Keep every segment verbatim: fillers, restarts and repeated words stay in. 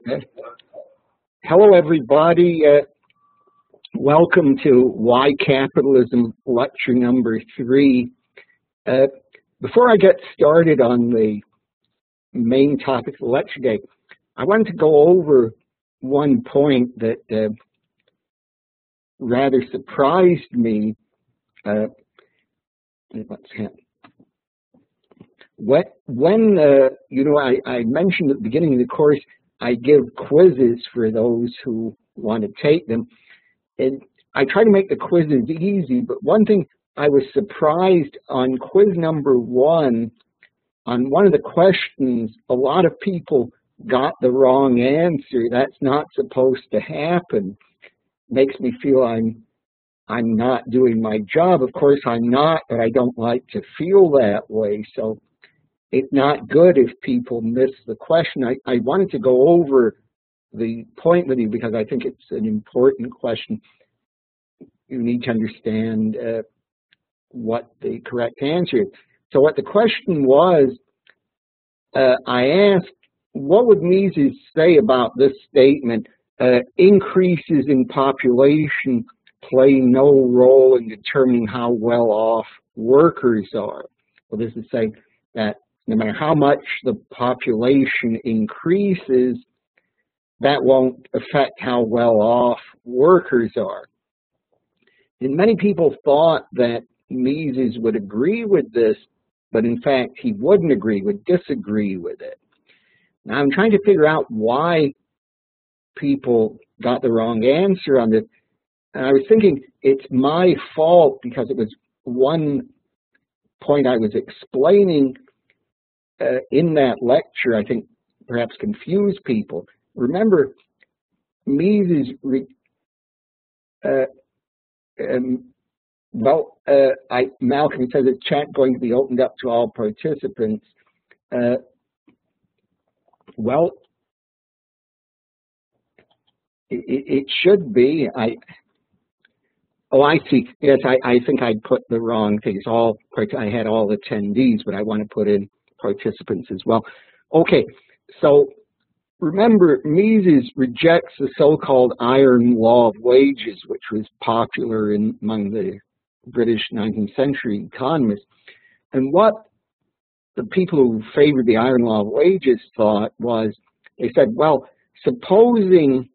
Uh, hello, everybody. Uh, welcome to Why Capitalism, lecture number three. Uh, before I get started on the main topic of the lecture day, I wanted to go over one point that uh, rather surprised me. Uh, let's have, when, when uh, you know, I, I mentioned at the beginning of the course, I give quizzes for those who want to take them. And I try to make the quizzes easy, but one thing I was surprised on quiz number one, on one of the questions, a lot of people got the wrong answer. That's not supposed to happen. Makes me feel I'm I'm not doing my job. Of course I'm not, but I don't like to feel that way. So it's not good if people miss the question. I, I wanted to go over the point with you because I think it's an important question. You need to understand uh, what the correct answer is. So what the question was, uh, I asked, what would Mises say about this statement, uh, increases in population play no role in determining how well off workers are? Well, this is saying that no matter how much the population increases, that won't affect how well off workers are. And many people thought that Mises would agree with this, but in fact he wouldn't agree, would disagree with it. Now I'm trying to figure out why people got the wrong answer on this. And I was thinking it's my fault because it was one point I was explaining uh, in that lecture, I think perhaps confused people. Remember, Mises, uh, um, well, uh, I, Malcolm says the chat going to be opened up to all participants. Uh, well, it, it should be. I. Oh, I see. Yes, I, I think I put the wrong things. All I had all attendees, but I want to put in participants as well. Okay, so remember, Mises rejects the so-called iron law of wages, which was popular in, among the British nineteenth century economists. And what the people who favored the iron law of wages thought was, they said, well, supposing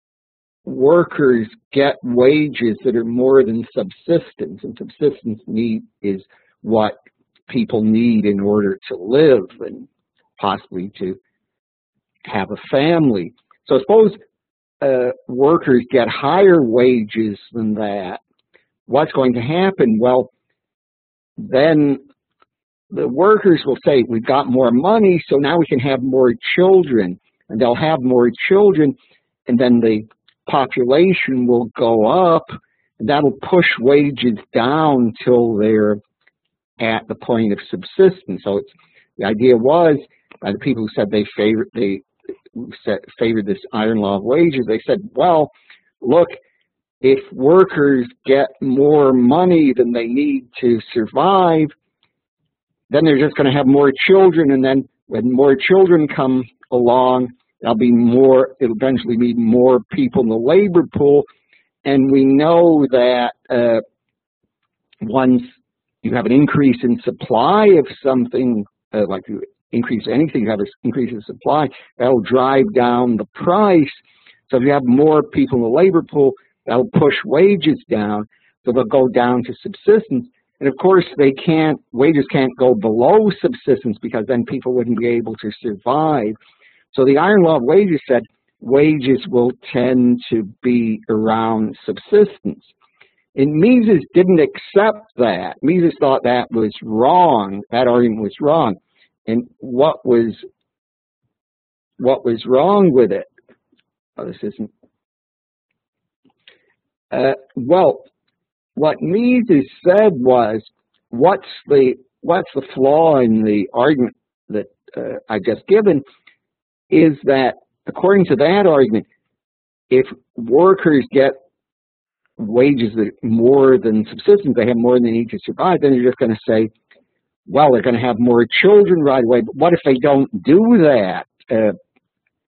workers get wages that are more than subsistence, and subsistence need is what people need in order to live and possibly to have a family. So suppose uh, workers get higher wages than that. What's going to happen? Well, then the workers will say, we've got more money, so now we can have more children. And they'll have more children, and then the population will go up, and that'll push wages down till they're at the point of subsistence. So it's, the idea was, by the people who said they favored, they said, favored this iron law of wages, they said, well, look, if workers get more money than they need to survive, then they're just going to have more children, and then when more children come along, there'll be more, it'll eventually be more people in the labor pool. And we know that uh, once you have an increase in supply of something, uh, like you increase anything, you have an increase in supply, that'll drive down the price. So if you have more people in the labor pool, that'll push wages down. So they'll go down to subsistence. And of course, they can't, wages can't go below subsistence because then people wouldn't be able to survive. So the iron law of wages said wages will tend to be around subsistence. And Mises didn't accept that. Mises thought that was wrong. That argument was wrong. And what was what was wrong with it? Oh, this isn't. Uh, well, what Mises said was, what's the what's the flaw in the argument that uh, I just given? Is that, according to that argument, if workers get wages that are more than subsistence, they have more than they need to survive, then you're just going to say, well, they're going to have more children right away. But what if they don't do that? Uh,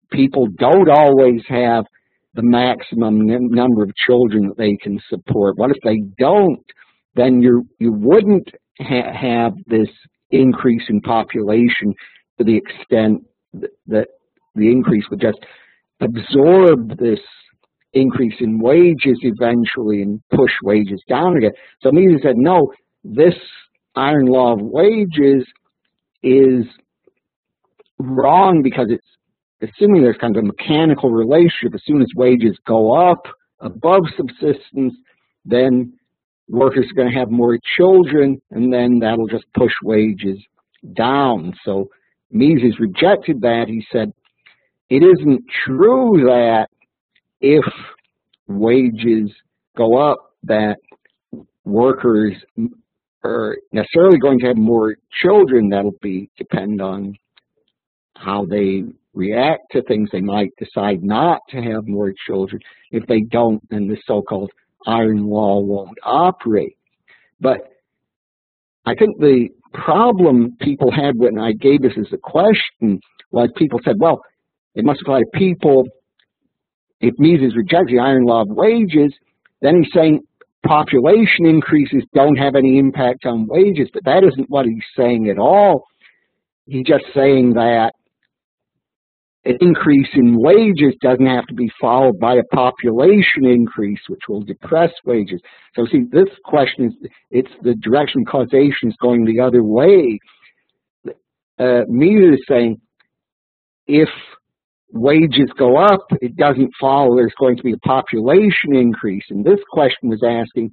people don't always have the maximum number of children that they can support. What if they don't? Then you you wouldn't ha have this increase in population to the extent that, that the increase would just absorb this increase in wages eventually and push wages down again. So Mises said, no, this iron law of wages is wrong because it's assuming there's kind of a mechanical relationship. As soon as wages go up above subsistence, then workers are going to have more children, and then that'll just push wages down. So Mises rejected that. He said, it isn't true that if wages go up, that workers are necessarily going to have more children. That'll be depend on how they react to things. They might decide not to have more children. If they don't, then the so-called iron law won't operate. But I think the problem people had when I gave this as a question was people said, well, it must apply to people. If Mises rejects the iron law of wages, then he's saying population increases don't have any impact on wages. But that isn't what he's saying at all. He's just saying that an increase in wages doesn't have to be followed by a population increase, which will depress wages. So see, this question is, it's the direction of causation is going the other way. Uh, Mises is saying, if wages go up, it doesn't follow there's going to be a population increase. And this question was asking,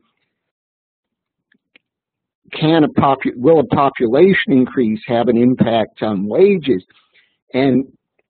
can a popu will a population increase have an impact on wages? And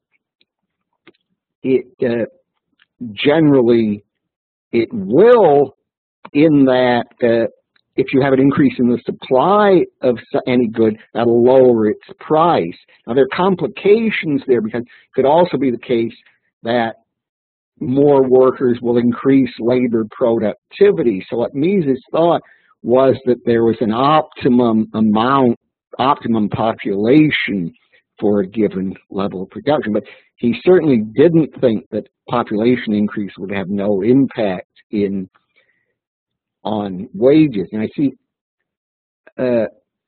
it uh, generally it will, in that uh, if you have an increase in the supply of any good, that'll lower its price. Now, there are complications there, because it could also be the case that more workers will increase labor productivity. So what Mises thought was that there was an optimum amount, optimum population for a given level of production. But he certainly didn't think that population increase would have no impact in on wages. And I see uh,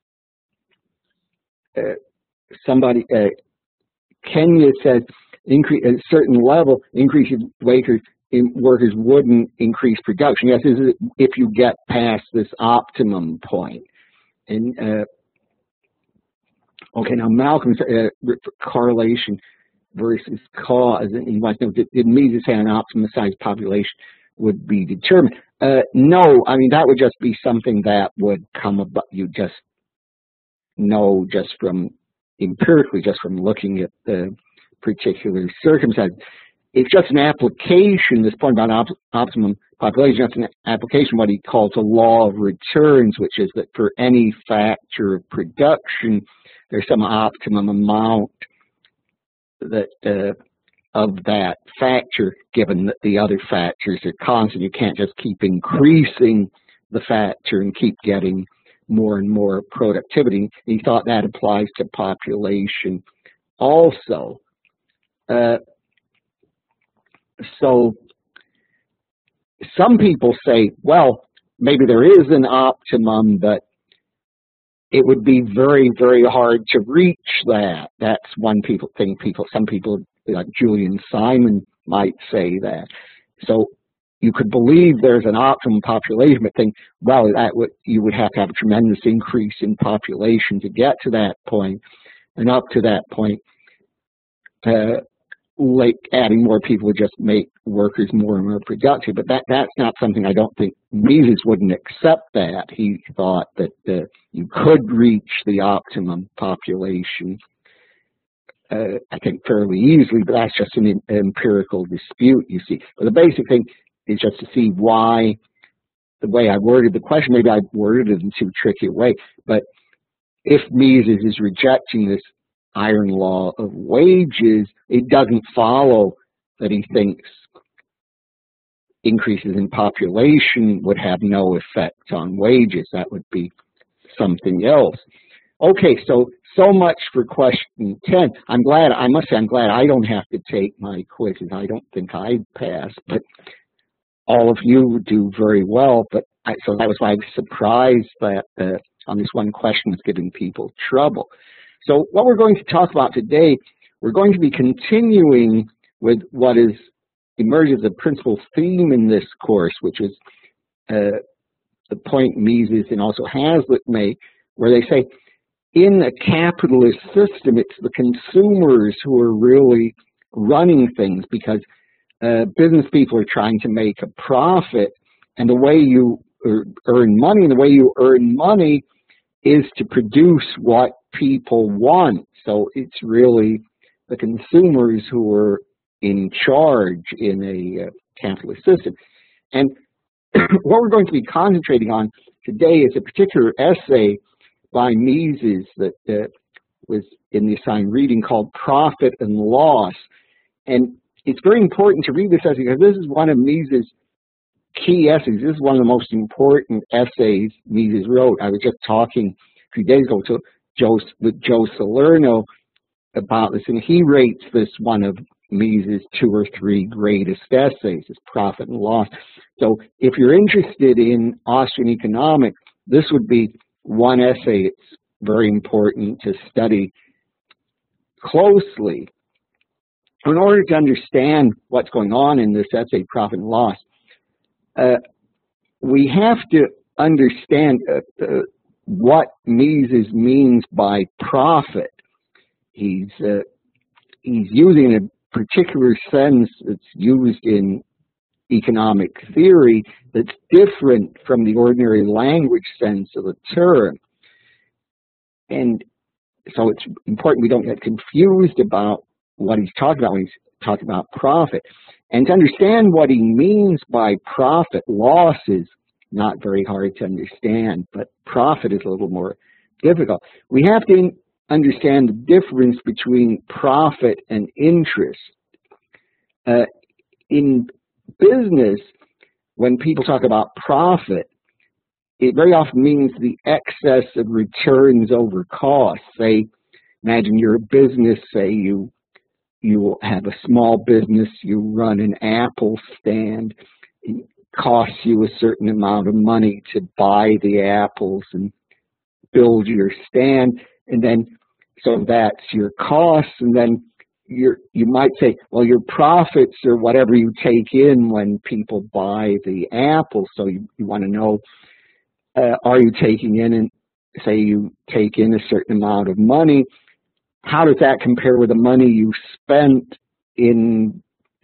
uh, somebody, uh, Kenya says, increase at a certain level, increase in workers, in workers wouldn't increase production. Yes, is it if you get past this optimum point. And uh, okay, now Malcolm's uh, correlation versus cause, and he wants to know, did, did Mises say an optimum size population would be determined? Uh, no, I mean, that would just be something that would come about, you just know just from empirically, just from looking at the particular circumstances. It's just an application, this point about op optimum population, just an application, what he calls a law of returns, which is that for any factor of production, there's some optimum amount that uh, of that factor, given that the other factors are constant. You can't just keep increasing the factor and keep getting more and more productivity. He thought that applies to population also. Uh, so some people say, well, maybe there is an optimum, but it would be very, very hard to reach that. That's one people thing. People, some people, like Julian Simon, might say that. So you could believe there's an optimum population, but think, well, that would you would have to have a tremendous increase in population to get to that point, and up to that point, uh, like adding more people would just make workers more and more productive. But that that's not something I don't think Mises wouldn't accept. That he thought that uh, you could reach the optimum population, uh, I think, fairly easily, but that's just an empirical dispute, you see. But the basic thing is just to see why the way I worded the question, maybe I worded it in too tricky a way, but if Mises is rejecting this iron law of wages, it doesn't follow that he thinks increases in population would have no effect on wages. That would be something else. Okay, so so much for question ten. I'm glad, I must say, I'm glad I don't have to take my quizzes. I don't think I'd pass, but all of you do very well. But I, so that was why I was surprised that uh, on this one question was giving people trouble. So what we're going to talk about today, we're going to be continuing with what is emerged as a principal theme in this course, which is uh, the point Mises and also Hazlitt make, where they say, in a capitalist system, it's the consumers who are really running things, because uh, business people are trying to make a profit, and the way you earn money, the way you earn money is to produce what people want. So it's really the consumers who are in charge in a uh, capitalist system. And what we're going to be concentrating on today is a particular essay by Mises that uh, was in the assigned reading called Profit and Loss. And it's very important to read this essay because this is one of Mises' key essays. This is one of the most important essays Mises wrote. I was just talking a few days ago to Joe, with Joe Salerno about this, and he rates this one of Mises' two or three greatest essays, is Profit and Loss. So if you're interested in Austrian economics, this would be one essay it's very important to study closely. In order to understand what's going on in this essay, Profit and Loss, uh, we have to understand uh, uh, what Mises means by profit. He's, uh, he's using a particular sense that's used in economic theory that's different from the ordinary language sense of the term. And so it's important we don't get confused about what he's talking about when he's talking about profit. And to understand what he means by profit, loss is not very hard to understand, but profit is a little more difficult. We have to understand the difference between profit and interest. Uh, in business, when people talk about profit, it very often means the excess of returns over costs. Say, imagine you're a business, say you you have a small business, you run an apple stand, it costs you a certain amount of money to buy the apples and build your stand, and then so that's your costs, and then You're, you might say, well, your profits are whatever you take in when people buy the apple. So you, you want to know, uh, are you taking in, and say you take in a certain amount of money, how does that compare with the money you spent in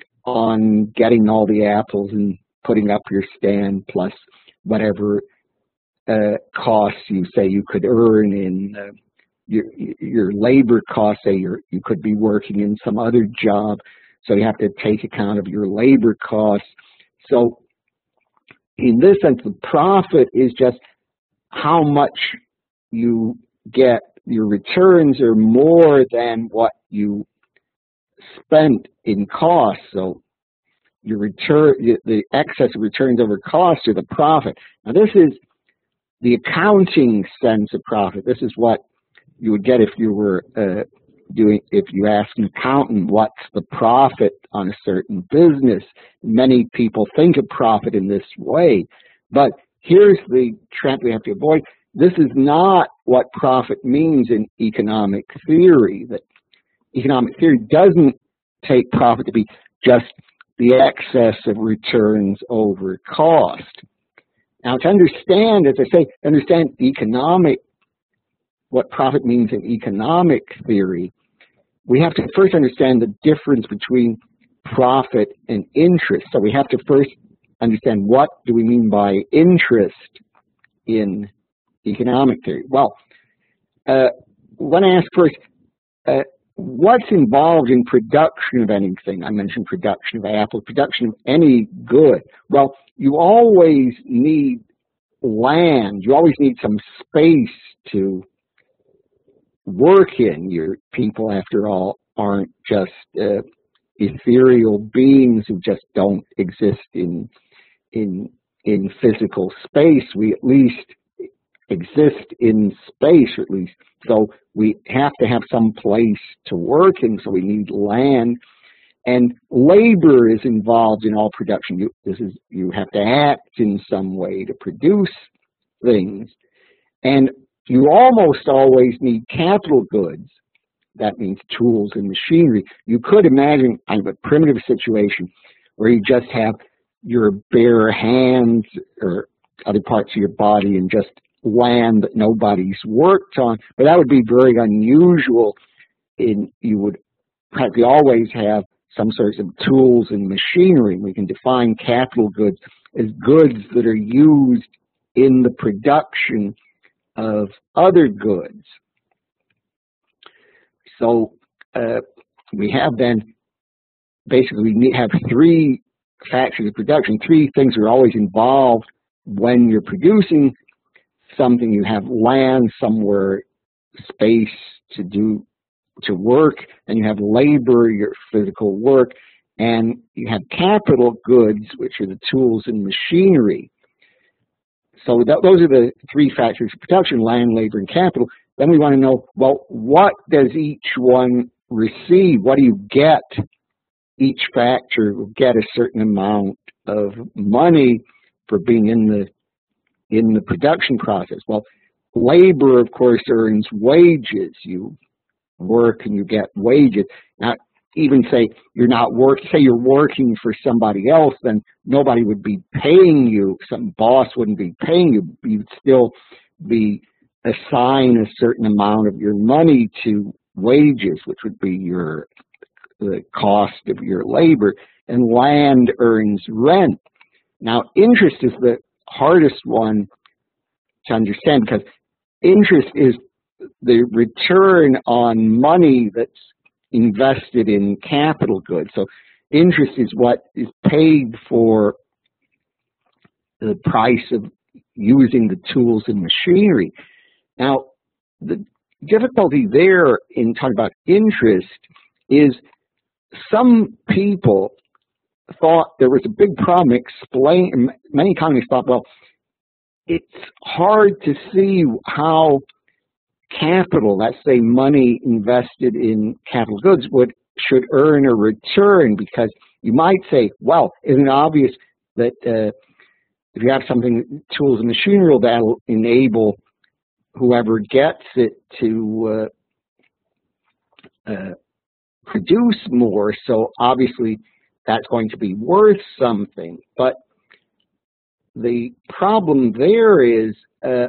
on getting all the apples and putting up your stand, plus whatever uh, costs you say you could earn in uh, Your, your labor costs, say you're, you could be working in some other job, so you have to take account of your labor costs. So in this sense, the profit is just how much you get. Your returns are more than what you spent in costs. So your return, the excess of returns over costs are the profit. Now this is the accounting sense of profit. This is what you would get if you were uh, doing, if you asked an accountant what's the profit on a certain business. Many people think of profit in this way, but here's the trap we have to avoid. This is not what profit means in economic theory. That economic theory doesn't take profit to be just the excess of returns over cost. Now, to understand, as I say, understand economic what profit means in economic theory, we have to first understand the difference between profit and interest. So we have to first understand what do we mean by interest in economic theory. Well, uh, I want to ask first, uh, what's involved in production of anything? I mentioned production of apples, production of any good. Well, you always need land. You always need some space to work in. Your people, after all, aren't just uh, ethereal beings who just don't exist in in in physical space. We at least exist in space, or at least. So we have to have some place to work in, so we need land. And labor is involved in all production. You, this is, you have to act in some way to produce things. And you almost always need capital goods. That means tools and machinery. You could imagine kind of a primitive situation where you just have your bare hands or other parts of your body and just land that nobody's worked on. But that would be very unusual. In, you would practically always have some sorts of tools and machinery. We can define capital goods as goods that are used in the production of other goods. So uh, we have then, basically we have three factors of production, three things are always involved when you're producing something. You have land, somewhere, space to do, to work, and you have labor, your physical work, and you have capital goods, which are the tools and machinery. So that, those are the three factors of production: land, labor, and capital. Then we want to know, well, what does each one receive? What do you get? Each factor will get a certain amount of money for being in the in the production process. Well, labor, of course, earns wages. You work and you get wages. Now, even say you're not work, say you're working for somebody else, then nobody would be paying you. Some boss wouldn't be paying you. You'd still be assign a certain amount of your money to wages, which would be your the cost of your labor, and land earns rent. Now, interest is the hardest one to understand, because interest is the return on money that's invested in capital goods. So interest is what is paid for the price of using the tools and machinery. Now, the difficulty there in talking about interest is some people thought there was a big problem. Explain, many economists thought, well, it's hard to see how capital, let's say money invested in capital goods, would should earn a return, because you might say, well, isn't it obvious that uh, if you have something, tools and machinery, that'll enable whoever gets it to uh, uh, produce more, so obviously that's going to be worth something. But the problem there is, uh,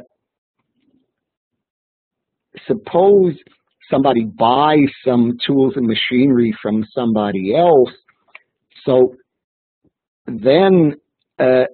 suppose somebody buys some tools and machinery from somebody else, so then uh,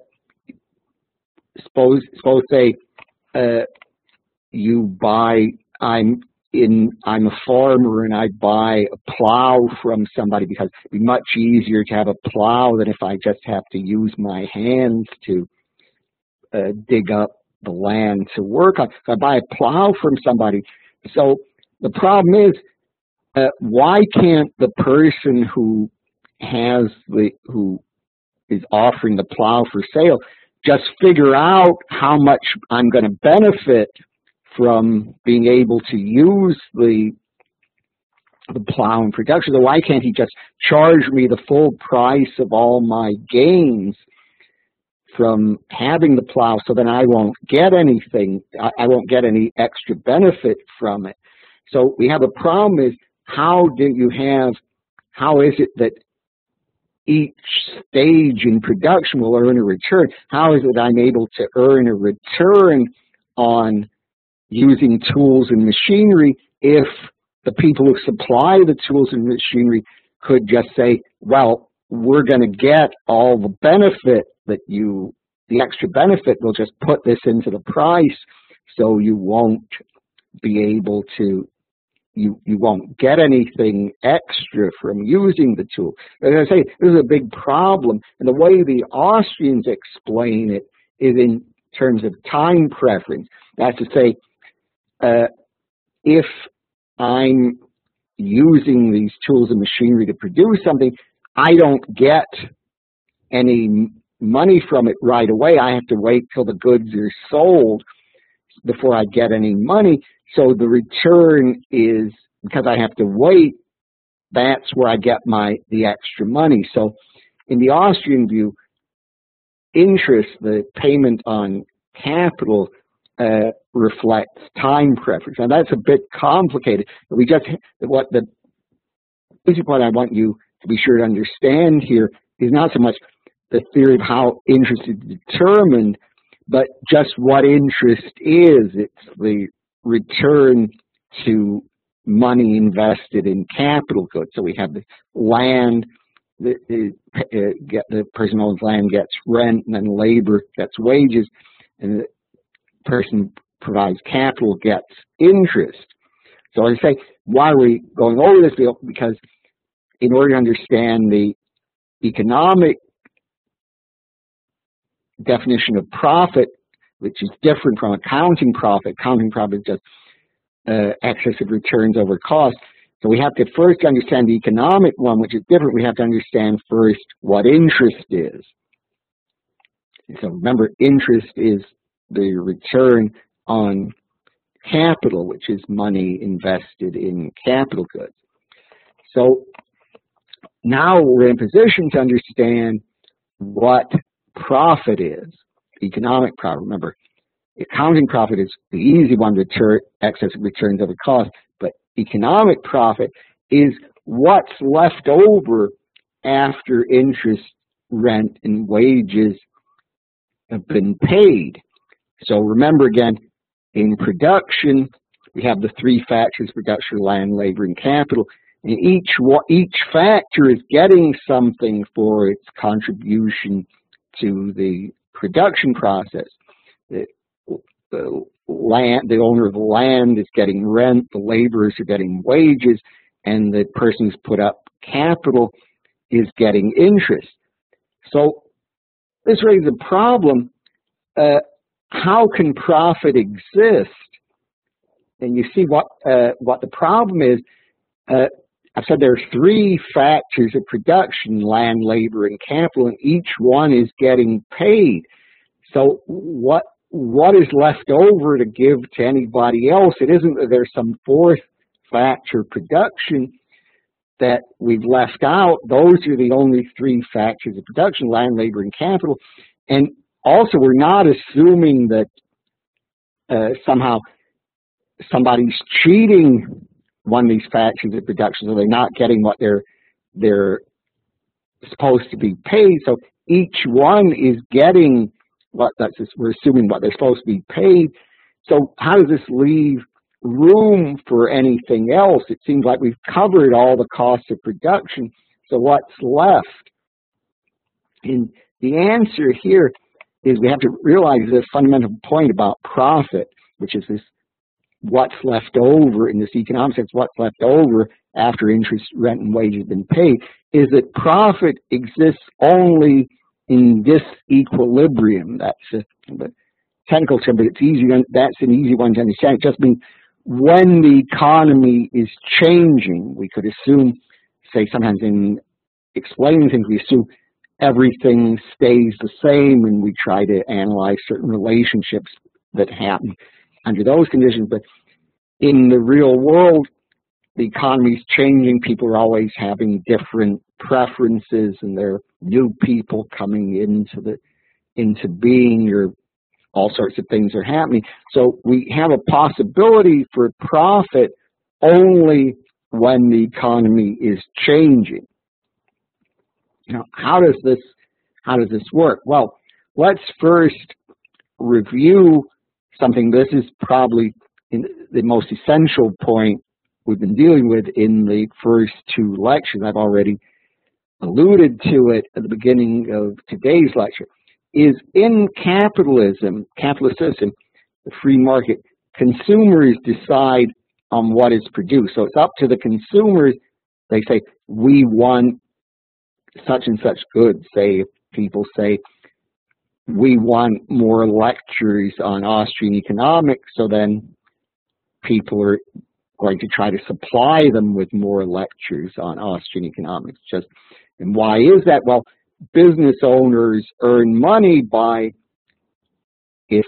suppose suppose say uh, you buy I'm in I'm a farmer and I buy a plow from somebody, because it'd be much easier to have a plow than if I just have to use my hands to uh, dig up the land to work on. So I buy a plow from somebody. So the problem is, uh, why can't the person who has the who is offering the plow for sale just figure out how much I'm going to benefit from being able to use the the plow in production? So why can't he just charge me the full price of all my gains from having the plow, so then I won't get anything, I, I won't get any extra benefit from it? So we have a problem is, how do you have, how is it that each stage in production will earn a return? How is it I'm able to earn a return on using tools and machinery if the people who supply the tools and machinery could just say, well, we're going to get all the benefit that you, the extra benefit, we'll just put this into the price, so you won't be able to, you, you won't get anything extra from using the tool. As I say, this is a big problem, and the way the Austrians explain it is in terms of time preference. That's to say, uh, if I'm using these tools and machinery to produce something, I don't get any money from it right away. I have to wait till the goods are sold. before I get any money. So the return is, because I have to wait, that's where I get my the extra money. So in the Austrian view, interest, the payment on capital, uh, reflects time preference. Now that's a bit complicated. We just, what the basic point I want you to be sure to understand here is not so much the theory of how interest is determined, but just what interest is. It's the return to money invested in capital goods. So we have the land, the, the, uh, get, the person who owns land gets rent, and then labor gets wages, and the person provides capital gets interest. So I say, why are we going over this field? Because in order to understand the economic definition of profit, which is different from accounting profit, accounting profit is just uh, excessive returns over cost. So we have to first understand the economic one, which is different. We have to understand first what interest is. So remember, interest is the return on capital, which is money invested in capital goods. So now we're in a position to understand what profit is, economic profit. Remember, accounting profit is the easy one, return, excessive returns over cost, but economic profit is what's left over after interest, rent, and wages have been paid. So remember again, in production, we have the three factors: production, land, labor, and capital. And each, each factor is getting something for its contribution to the production process. The, the land, the owner of the land is getting rent, the laborers are getting wages, and the person who's put up capital is getting interest. So this raises a problem. Uh, how can profit exist? And you see what uh, what the problem is. Uh, I've said there are three factors of production: land, labor, and capital, and each one is getting paid. So what what is left over to give to anybody else? It isn't that there's some fourth factor, production, that we've left out. Those are the only three factors of production: land, labor, and capital. And also, we're not assuming that uh, somehow somebody's cheating one of these factors of production, so they're not getting what they're they're supposed to be paid. So each one is getting what that's we're assuming what they're supposed to be paid. So how does this leave room for anything else? It seems like we've covered all the costs of production. So what's left? And the answer here is we have to realize this fundamental point about profit, which is this: what's left over in this economic sense, what's left over after interest, rent, and wages have been paid, is that profit exists only in this equilibrium. That's a, a technical term, but it's easy. That's an easy one to understand. It just means when the economy is changing. We could assume, say, sometimes in explaining things, we assume everything stays the same, and we try to analyze certain relationships that happen under those conditions. But in the real world, the economy is changing. People are always having different preferences, and there are new people coming into the into being, or all sorts of things are happening. So we have a possibility for profit only when the economy is changing. Now, how does this how does this work? Well, let's first review something. This is probably in the most essential point we've been dealing with in the first two lectures. I've already alluded to it at the beginning of today's lecture. Is in capitalism, capitalist system, the free market, consumers decide on what is produced. So it's up to the consumers. They say, we want such and such goods. Say, people say, we want more lectures on Austrian economics, so then people are going to try to supply them with more lectures on Austrian economics. Just, and why is that? Well, business owners earn money by, if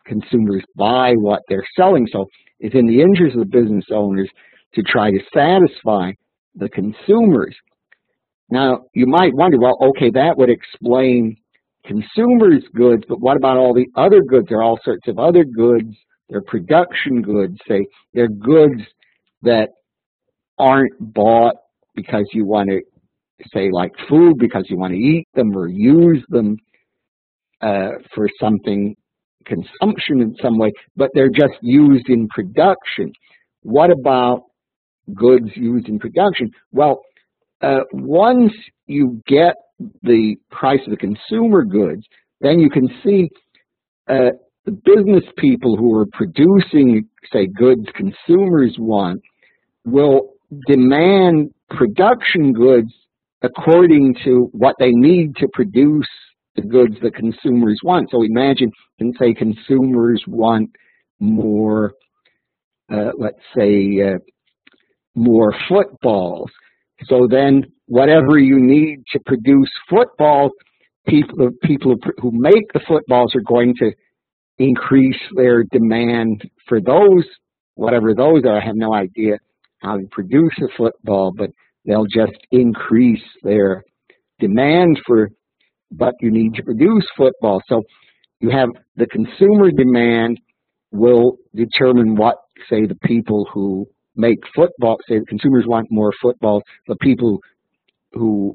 consumers buy what they're selling. So it's in the interest of the business owners to try to satisfy the consumers. Now, you might wonder, well, okay, that would explain consumers' goods, but what about all the other goods? There are all sorts of other goods. They're production goods, say. They're goods that aren't bought because you want to, say, like food, because you want to eat them or use them uh, for something, consumption in some way, but they're just used in production. What about goods used in production? Well, uh, once you get the price of the consumer goods, then you can see uh, the business people who are producing, say, goods consumers want will demand production goods according to what they need to produce the goods that consumers want. So imagine, and say consumers want more, uh, let's say, uh, more footballs. So then whatever you need to produce footballs, people, people who make the footballs are going to increase their demand for those, whatever those are. I have no idea how to produce a football, but they'll just increase their demand for, but you need to produce football. So you have the consumer demand will determine what, say, the people who make football, say the consumers want more footballs, the people who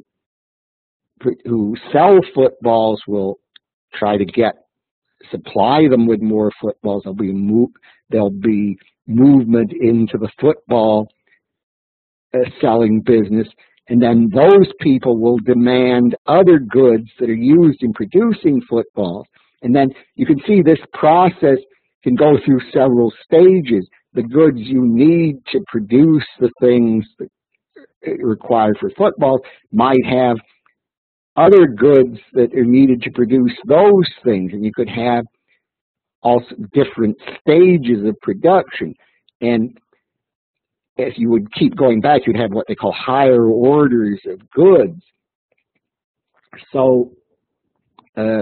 who sell footballs will try to get, supply them with more footballs. There'll be move, there'll be movement into the football uh, selling business, and then those people will demand other goods that are used in producing footballs. And then you can see this process can go through several stages. The goods you need to produce the things that are required for footballs might have other goods that are needed to produce those things, and you could have also different stages of production. And as you would keep going back, you'd have what they call higher orders of goods. So uh,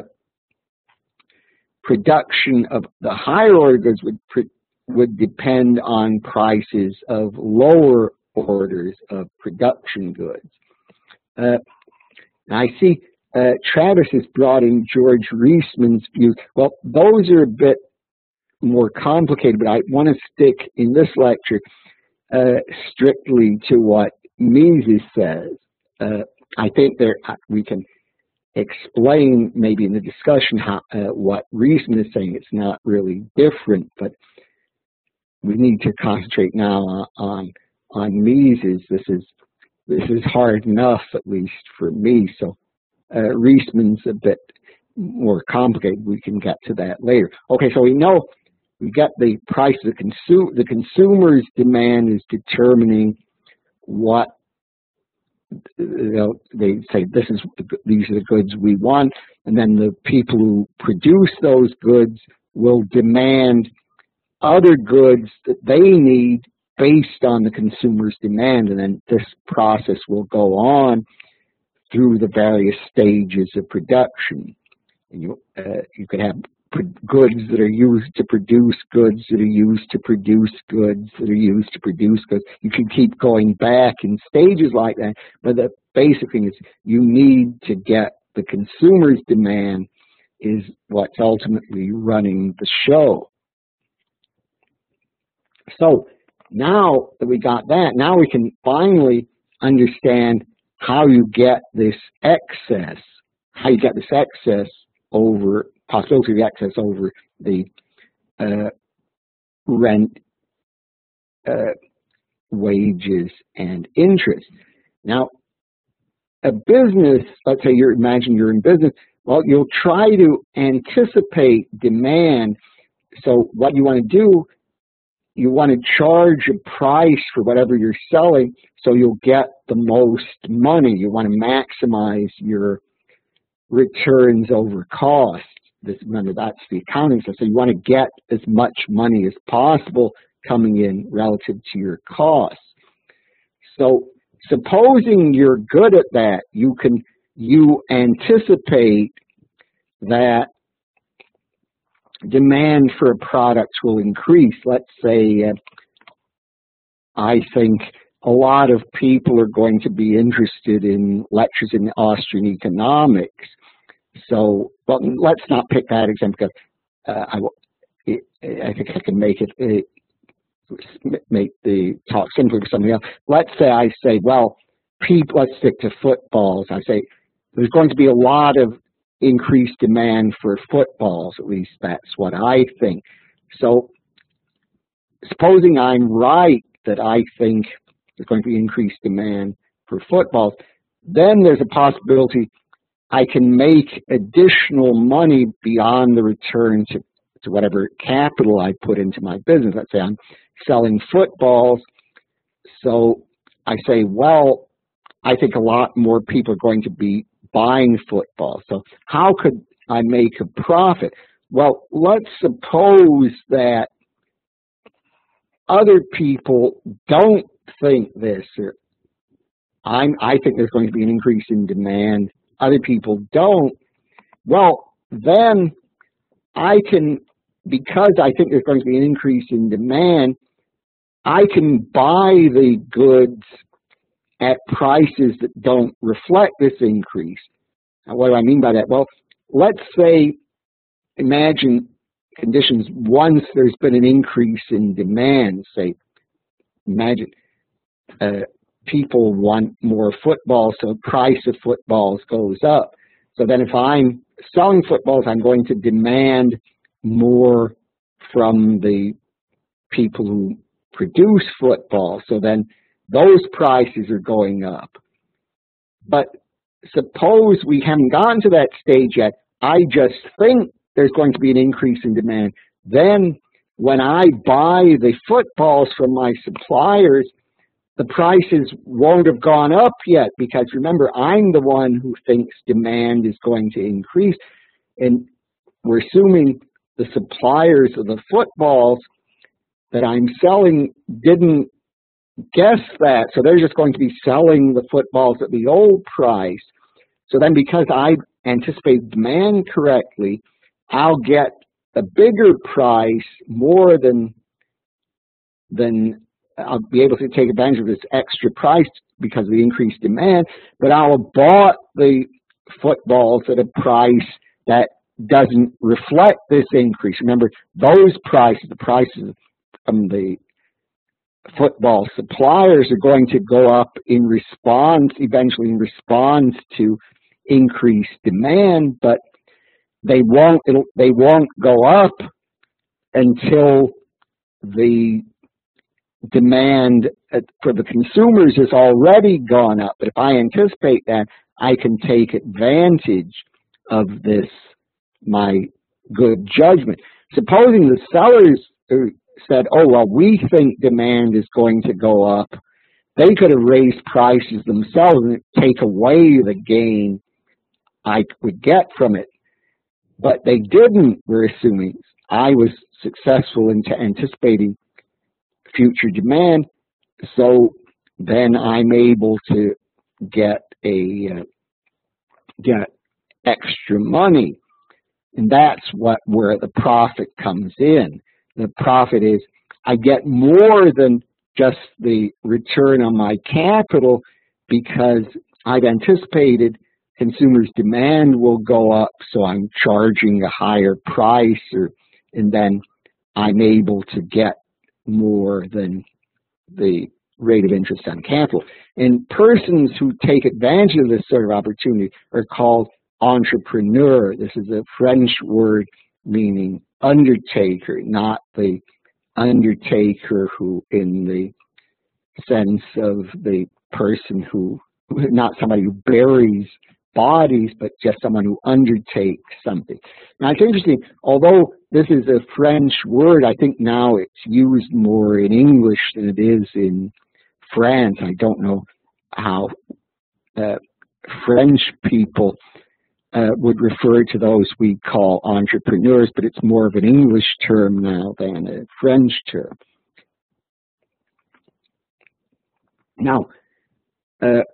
production of the higher order goods would would depend on prices of lower orders of production goods. Uh, I see uh, Travis has brought in George Reisman's view. Well, those are a bit more complicated, but I want to stick in this lecture uh, strictly to what Mises says. Uh, I think there we can explain maybe in the discussion how uh, what Reisman is saying. It's not really different, but we need to concentrate now on on, on Mises. This is this is hard enough, at least for me. So uh, Reisman's a bit more complicated. We can get to that later. Okay, so we know we got the price of the consumer. The consumer's demand is determining what, you know, they say this is these are the goods we want, and then the people who produce those goods will demand other goods that they need based on the consumer's demand, and then this process will go on through the various stages of production. And you uh, you could have goods that are used to produce goods that are used to produce goods that are used to produce goods. You can keep going back in stages like that, but the basic thing is you need to get the consumer's demand is what's ultimately running the show. So now that we got that, now we can finally understand how you get this excess, how you get this excess over, possibility of excess over the uh, rent, uh, wages, and interest. Now, a business, let's say you're, imagine you're in business, well, you'll try to anticipate demand. So what you want to do, you want to charge a price for whatever you're selling so you'll get the most money. You want to maximize your returns over cost. This, remember, that's the accounting stuff. So you want to get as much money as possible coming in relative to your costs. So supposing you're good at that, you can you anticipate that demand for a product will increase. Let's say uh, I think a lot of people are going to be interested in lectures in Austrian economics. So, well, let's not pick that example because uh, I, I think I can make it uh, make the talk simpler for somebody else. Let's say I say, well, people. Let's stick to footballs. I say there's going to be a lot of increased demand for footballs. At least that's what I think. So, supposing I'm right that I think there's going to be increased demand for footballs, then there's a possibility I can make additional money beyond the return to, to whatever capital I put into my business. Let's say I'm selling footballs, so I say, well, I think a lot more people are going to be buying footballs. So how could I make a profit? Well, let's suppose that other people don't think this, or I'm, I think there's going to be an increase in demand. Other people don't. Well, then I can, because I think there's going to be an increase in demand, I can buy the goods at prices that don't reflect this increase. Now, what do I mean by that? Well, let's say, imagine conditions once there's been an increase in demand. Say, imagine uh, people want more footballs, so the price of footballs goes up. So then if I'm selling footballs, I'm going to demand more from the people who produce footballs. So then those prices are going up. But suppose we haven't gotten to that stage yet. I just think there's going to be an increase in demand. Then when I buy the footballs from my suppliers, the prices won't have gone up yet, because remember, I'm the one who thinks demand is going to increase. And we're assuming the suppliers of the footballs that I'm selling didn't guess that. So they're just going to be selling the footballs at the old price. So then because I anticipate demand correctly, I'll get a bigger price, more than, than I'll be able to take advantage of this extra price because of the increased demand, but I'll have bought the footballs at a price that doesn't reflect this increase. Remember, those prices, the prices from the football suppliers, are going to go up in response, eventually in response to increased demand, but they won't, it'll, they won't go up until the demand for the consumers has already gone up. But if I anticipate that, I can take advantage of this, my good judgment. Supposing the sellers said, oh, well, we think demand is going to go up, they could have raised prices themselves and take away the gain I would get from it. But they didn't, we're assuming. I was successful in anticipating future demand, so then I'm able to get a uh, get extra money, and that's what where the profit comes in. The profit is I get more than just the return on my capital, because I've anticipated consumers' demand will go up, so I'm charging a higher price, or and then I'm able to get more than the rate of interest on capital. And persons who take advantage of this sort of opportunity are called entrepreneur. This is a French word meaning undertaker, not the undertaker who in the sense of the person who, not somebody who buries bodies, but just someone who undertakes something. Now, it's interesting, although this is a French word, I think now it's used more in English than it is in France. I don't know how uh, French people uh, would refer to those we call entrepreneurs, but it's more of an English term now than a French term. Now, uh,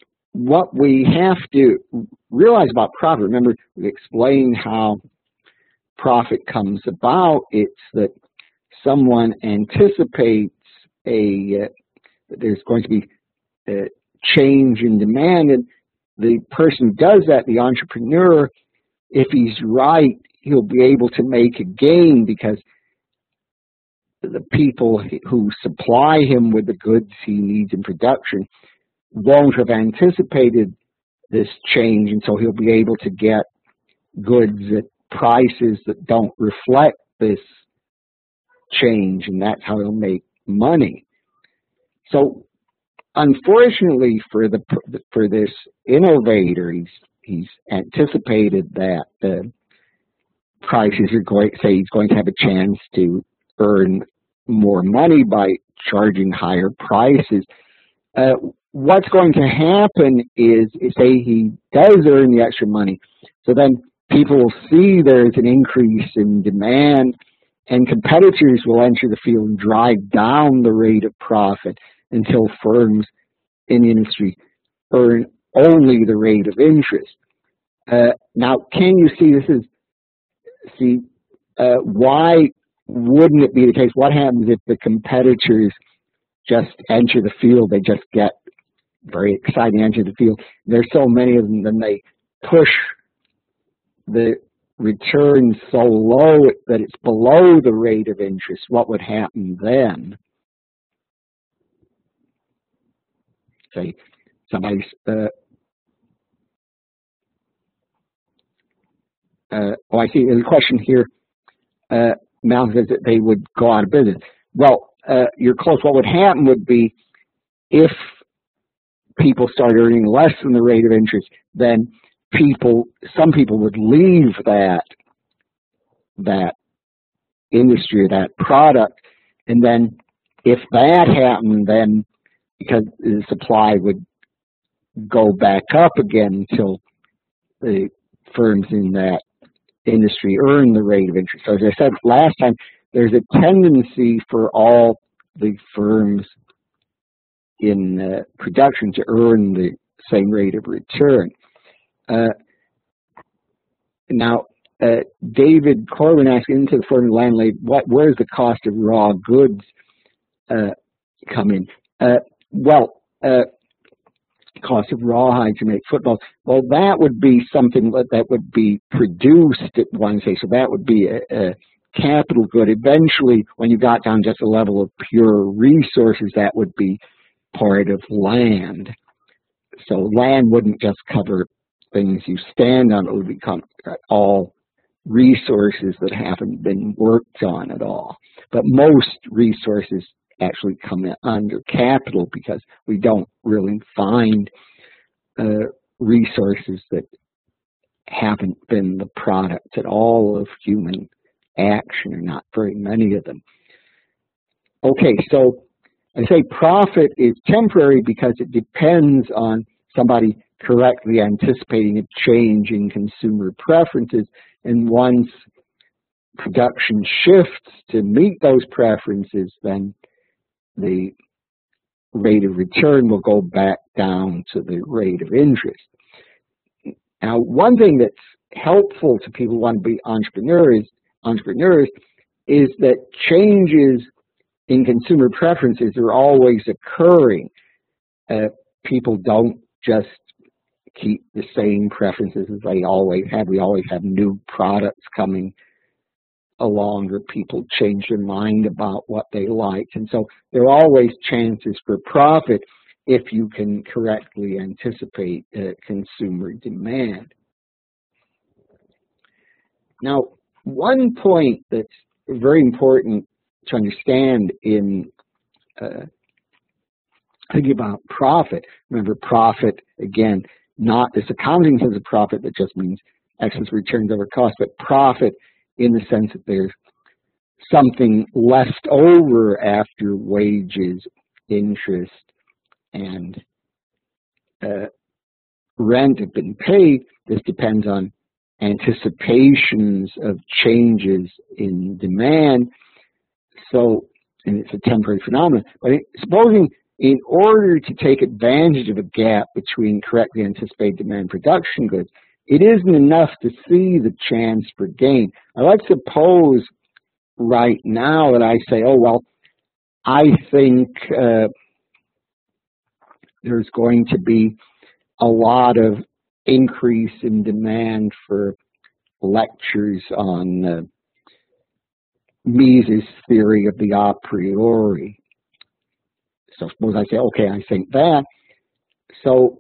what we have to realize about profit, remember we explained how profit comes about, it's that someone anticipates a uh, that there's going to be a change in demand, and the person who does that, the entrepreneur, if he's right, he'll be able to make a gain because the people who supply him with the goods he needs in production won't have anticipated this change, and so he'll be able to get goods at prices that don't reflect this change, and that's how he'll make money. So unfortunately for the for this innovator, he's he's anticipated that the prices are going, say he's going to have a chance to earn more money by charging higher prices. Uh, what's going to happen is, say he does earn the extra money, so then people will see there's an increase in demand, and competitors will enter the field and drive down the rate of profit until firms in the industry earn only the rate of interest. Uh, now, can you see this is, see, uh, why wouldn't it be the case? What happens if the competitors just enter the field? They just get very excited, enter the field. There's so many of them, then they push the return so low that it's below the rate of interest. What would happen then? Say somebody's uh, uh, oh, I see. There's a question here. Uh, Mal says that they would go out of business. Well, uh, you're close. What would happen would be if people start earning less than the rate of interest, then people, some people would leave that that industry or that product, and then if that happened, then because the supply would go back up again until the firms in that industry earn the rate of interest. So as I said last time, there's a tendency for all the firms in uh, production to earn the same rate of return. Uh, now, uh, David Corwin asked, into the firm landlady, what, where's the cost of raw goods uh, come in? Uh, well, uh, cost of rawhide to make footballs. Well, that would be something that, that would be produced at one stage. So that would be a, a capital good. Eventually, when you got down just a level of pure resources, that would be part of land. So land wouldn't just cover things you stand on. It would become all resources that haven't been worked on at all. But most resources actually come in under capital because we don't really find uh, resources that haven't been the product at all of human action, or not very many of them. Okay, so I say profit is temporary because it depends on somebody correctly anticipating a change in consumer preferences, and once production shifts to meet those preferences, then the rate of return will go back down to the rate of interest. Now, one thing that's helpful to people who want to be entrepreneurs, entrepreneurs is that changes in consumer preferences are always occurring. Uh, people don't just keep the same preferences as they always have. We always have new products coming along, or people change their mind about what they like. And so there are always chances for profit if you can correctly anticipate uh, consumer demand. Now, one point that's very important to understand in uh, thinking about profit, remember profit, again, not this accounting sense of profit that just means excess returns over cost, but profit in the sense that there's something left over after wages, interest, and uh, rent have been paid. This depends on anticipations of changes in demand. So, and it's a temporary phenomenon. But it, supposing in order to take advantage of a gap between correctly anticipated demand and production goods, it isn't enough to see the chance for gain. Now, let's suppose right now that I say, oh, well, I think uh, there's going to be a lot of increase in demand for lectures on uh, Mises' theory of the a priori. So suppose I say, okay, I think that. So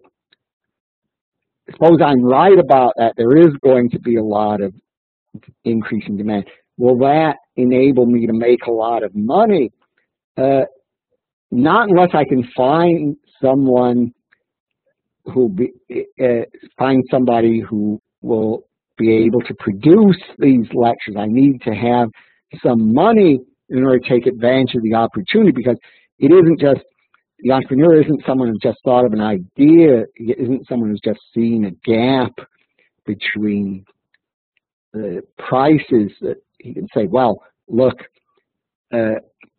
suppose I'm right about that. There is going to be a lot of increase in demand. Will that enable me to make a lot of money? Uh, not unless I can find someone who be, uh, find somebody who will be able to produce these lectures. I need to have some money in order to take advantage of the opportunity, because it isn't just, the entrepreneur isn't someone who's just thought of an idea, it isn't someone who's just seen a gap between the prices that he can say, well, look, uh,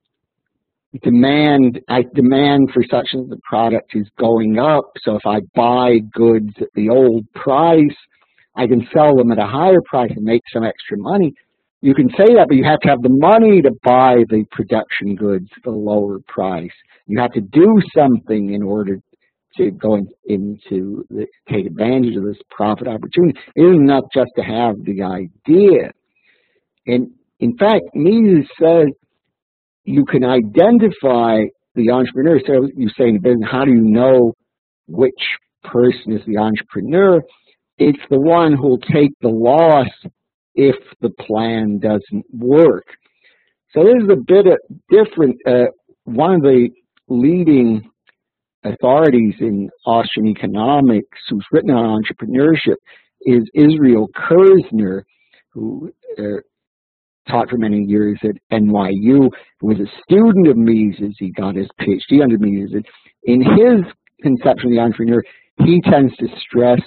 demand, I demand for such as the product is going up, so if I buy goods at the old price, I can sell them at a higher price and make some extra money. You can say that, but you have to have the money to buy the production goods at a lower price. You have to do something in order to go in, into the, take advantage of this profit opportunity. It isn't enough just to have the idea. And in fact, Mises says you can identify the entrepreneur. So you say in business, how do you know which person is the entrepreneur? It's the one who will take the loss if the plan doesn't work. So this is a bit of different. Uh, one of the leading authorities in Austrian economics who's written on entrepreneurship is Israel Kirzner, who uh, taught for many years at N Y U, who was a student of Mises. He got his PhD under Mises. In his conception of the entrepreneur, he tends to stress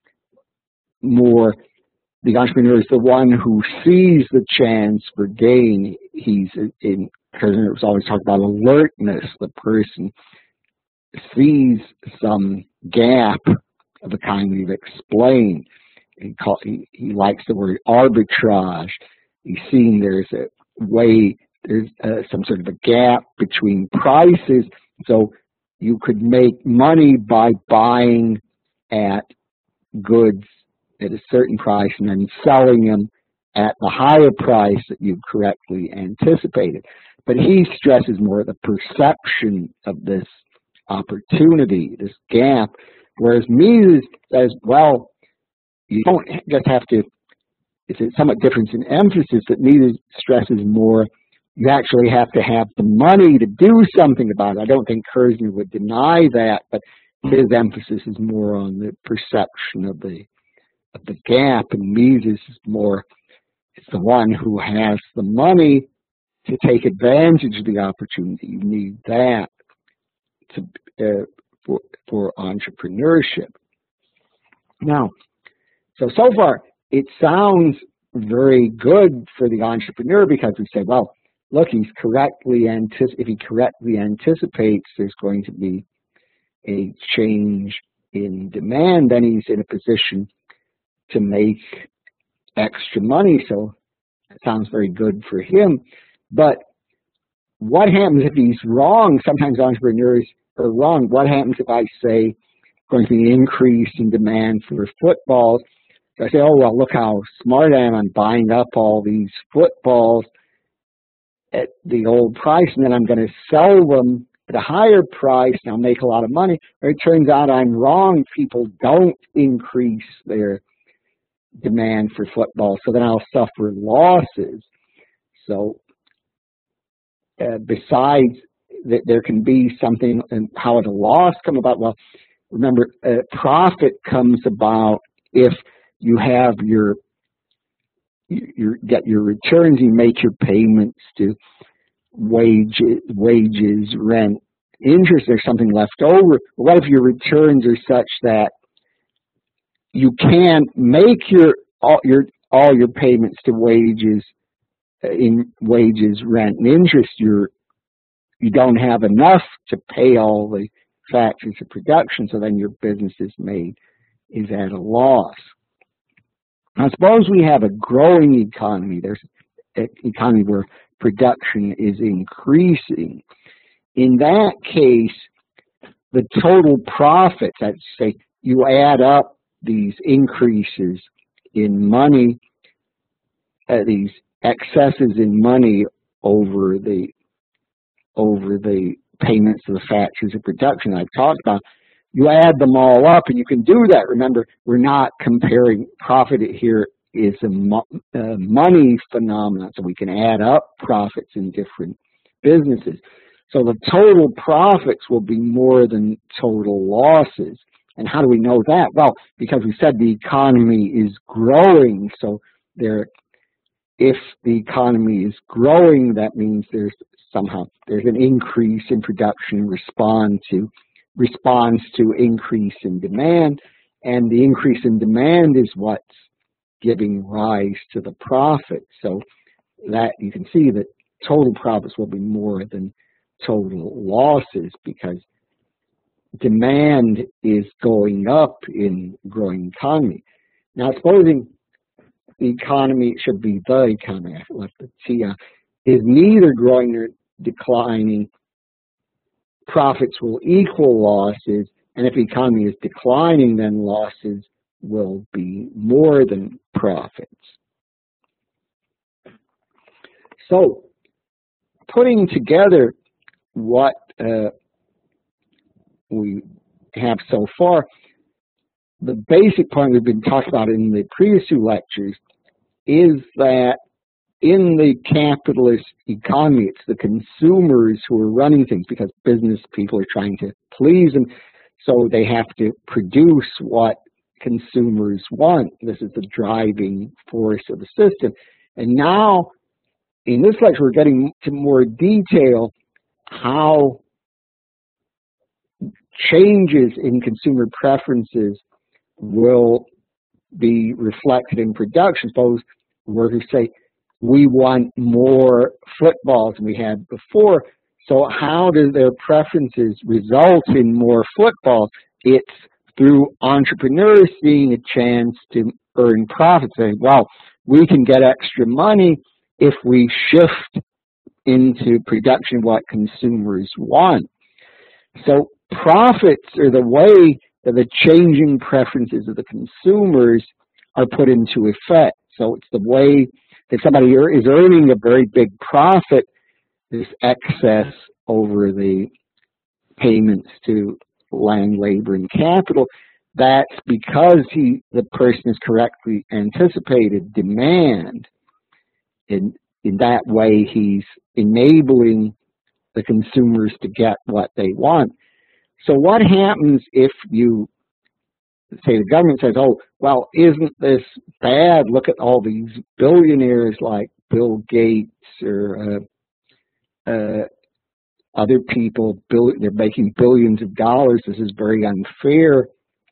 more the entrepreneur is the one who sees the chance for gain. He's in, Kirzner was always talking about alertness. The person sees some gap of the kind we've explained. He, call, he, he likes the word arbitrage. He's seeing there's a way, there's uh, some sort of a gap between prices. So you could make money by buying at goods at a certain price and then selling them at the higher price that you correctly anticipated. But he stresses more the perception of this opportunity, this gap, whereas Mises says, well, you don't just have to, it's a somewhat difference in emphasis, that Mises stresses more, you actually have to have the money to do something about it. I don't think Kirzner would deny that, but his emphasis is more on the perception of the of the gap, and Mises is more, it's the one who has the money to take advantage of the opportunity. You need that to uh, for for entrepreneurship. Now, so so far it sounds very good for the entrepreneur, because we say, well, look, he's correctly antici- if he correctly anticipates there's going to be a change in demand, then he's in a position to make extra money. So it sounds very good for him. But what happens if he's wrong? Sometimes entrepreneurs are wrong. What happens if I say going to be an increase in demand for footballs? So I say, oh, well, look how smart I am. I'm buying up all these footballs at the old price, and then I'm going to sell them at a higher price, and I'll make a lot of money. Or it turns out I'm wrong. People don't increase their demand for football, so then I'll suffer losses. So uh, besides that, there can be something, and how would a loss come about? Well, remember, uh, profit comes about if you have your you get your returns, you make your payments to wages, wages, rent, interest. There's something left over. What if your returns are such that you can't make your all your all your payments to wages in wages, rent, and interest? You're you don't have enough to pay all the factors of production, so then your business is made is at a loss. Now, suppose we have a growing economy. There's an economy where production is increasing. In that case, the total profits, let's say you add up these increases in money, uh, these excesses in money over the over the payments to the factories of production I've talked about, you add them all up, and you can do that. Remember, we're not comparing profit here is a mo uh, money phenomenon, so we can add up profits in different businesses. So the total profits will be more than total losses. And how do we know that? Well, because we said the economy is growing, so there, if the economy is growing, that means there's somehow there's an increase in production respond to responds to increase in demand, and the increase in demand is what's giving rise to the profit. So that you can see that total profits will be more than total losses because demand is going up in growing economy. Now, supposing the economy should be the economy, I left the T out, is neither growing nor declining, profits will equal losses, and if the economy is declining, then losses will be more than profits. So, putting together what uh, we have so far, the basic point we've been talking about in the previous two lectures is that in the capitalist economy, it's the consumers who are running things because business people are trying to please them, so they have to produce what consumers want. This is the driving force of the system. And now, in this lecture, we're getting to more detail how changes in consumer preferences will be reflected in production. Suppose workers say, we want more footballs than we had before. So how do their preferences result in more footballs? It's through entrepreneurs seeing a chance to earn profits, saying, well, we can get extra money if we shift into production what consumers want. So profits are the way that the changing preferences of the consumers are put into effect. So it's the way if somebody is earning a very big profit, this excess over the payments to land, labor, and capital, that's because he, the person has correctly anticipated demand. In, in that way, he's enabling the consumers to get what they want. So what happens if you say the government says, oh, well, isn't this bad? Look at all these billionaires like Bill Gates or uh, uh, other people, bill they're making billions of dollars. This is very unfair.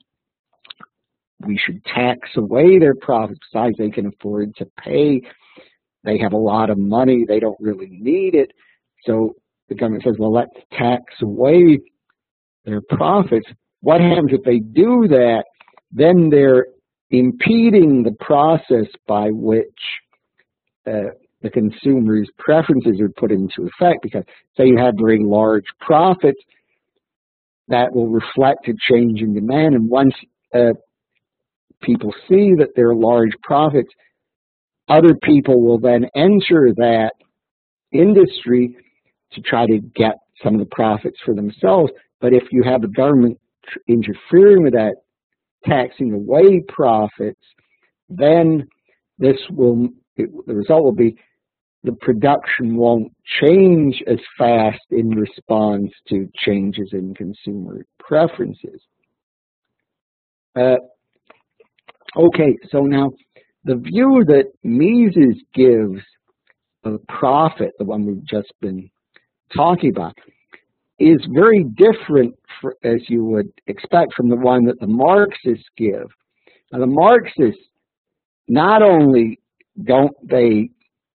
We should tax away their profits. Besides, they can afford to pay. They have a lot of money. They don't really need it. So the government says, well, let's tax away their profits. What happens if they do that? Then they're impeding the process by which uh, the consumer's preferences are put into effect, because say you have very large profits, that will reflect a change in demand, and once uh, people see that there are large profits, other people will then enter that industry to try to get some of the profits for themselves. But if you have the government interfering with that, taxing away profits, then this will, it, the result will be the production won't change as fast in response to changes in consumer preferences. Uh, okay, so now the view that Mises gives of profit, the one we've just been talking about, is very different, for, as you would expect, from the one that the Marxists give. Now, the Marxists, not only don't they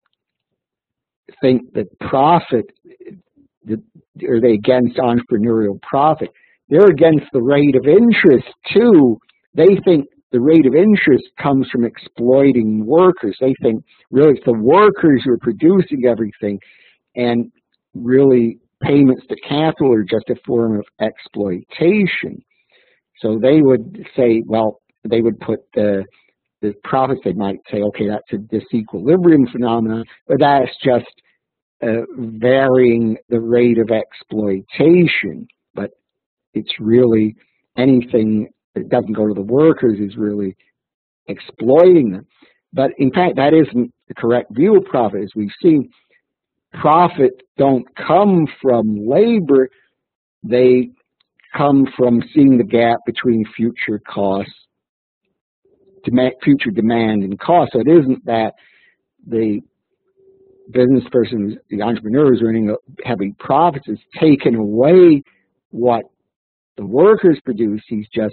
think that profit, are they against entrepreneurial profit, they're against the rate of interest too. They think the rate of interest comes from exploiting workers. They think really it's the workers who are producing everything, and really payments to capital are just a form of exploitation. So they would say, well, they would put the the profits, they might say, okay, that's a disequilibrium phenomenon, but that's just uh, varying the rate of exploitation. But it's really anything that doesn't go to the workers is really exploiting them. But in fact, that isn't the correct view of profit. As we've seen, profit don't come from labor, they come from seeing the gap between future costs, demand, future demand and cost. So it isn't that the business person, the entrepreneur is earning heavy profits, is taken away what the workers produce. He's just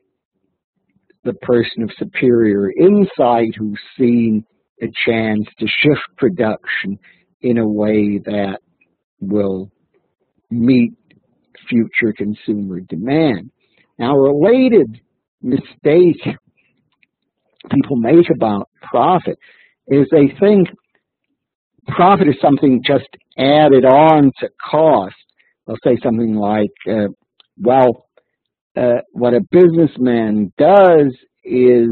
the person of superior insight who's seen a chance to shift production in a way that will meet future consumer demand. Now, a related mistake people make about profit is they think profit is something just added on to cost. They'll say something like, uh, well, uh, what a businessman does is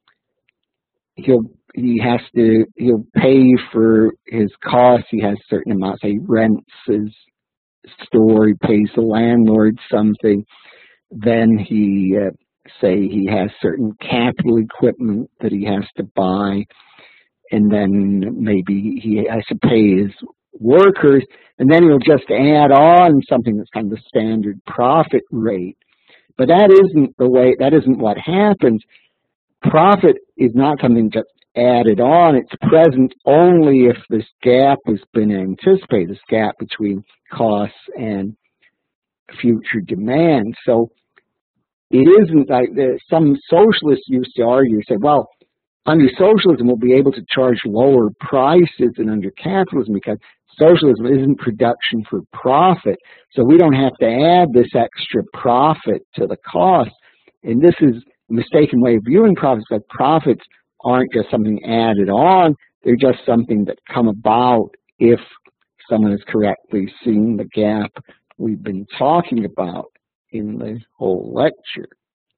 he'll he has to he'll pay for his costs. He has certain amounts. He rents his store. He pays the landlord something. Then he uh, say he has certain capital equipment that he has to buy, and then maybe he has to pay his workers, and then he'll just add on something that's kind of the standard profit rate. But that isn't the way. That isn't what happens. Profit is not something just added on. It's present only if this gap has been anticipated, this gap between costs and future demand. So it isn't like the, some socialists used to argue, say, well, under socialism we'll be able to charge lower prices than under capitalism because socialism isn't production for profit, so we don't have to add this extra profit to the cost. And this is a mistaken way of viewing profits, that profits aren't just something added on, they're just something that come about if someone has correctly seen the gap we've been talking about in the whole lecture.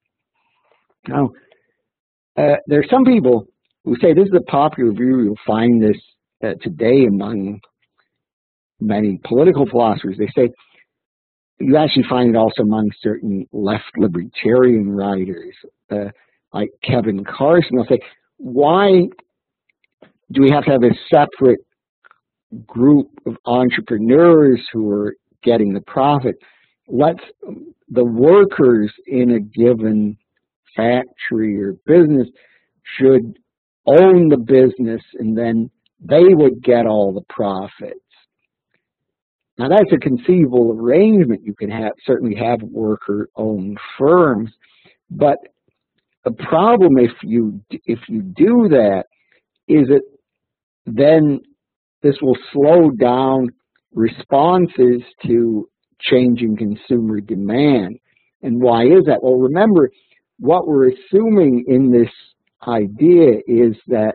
Now, uh, there are some people who say, this is a popular view, you'll find this uh, today among many political philosophers. They say, you actually find it also among certain left libertarian writers, uh, like Kevin Carson. They'll say, why do we have to have a separate group of entrepreneurs who are getting the profit? Let's, the workers in a given factory or business should own the business, and then they would get all the profits. Now, that's a conceivable arrangement. You can have certainly have worker-owned firms, but the problem if you if you do that is that then this will slow down responses to changing consumer demand. And why is that? Well, remember, what we're assuming in this idea is that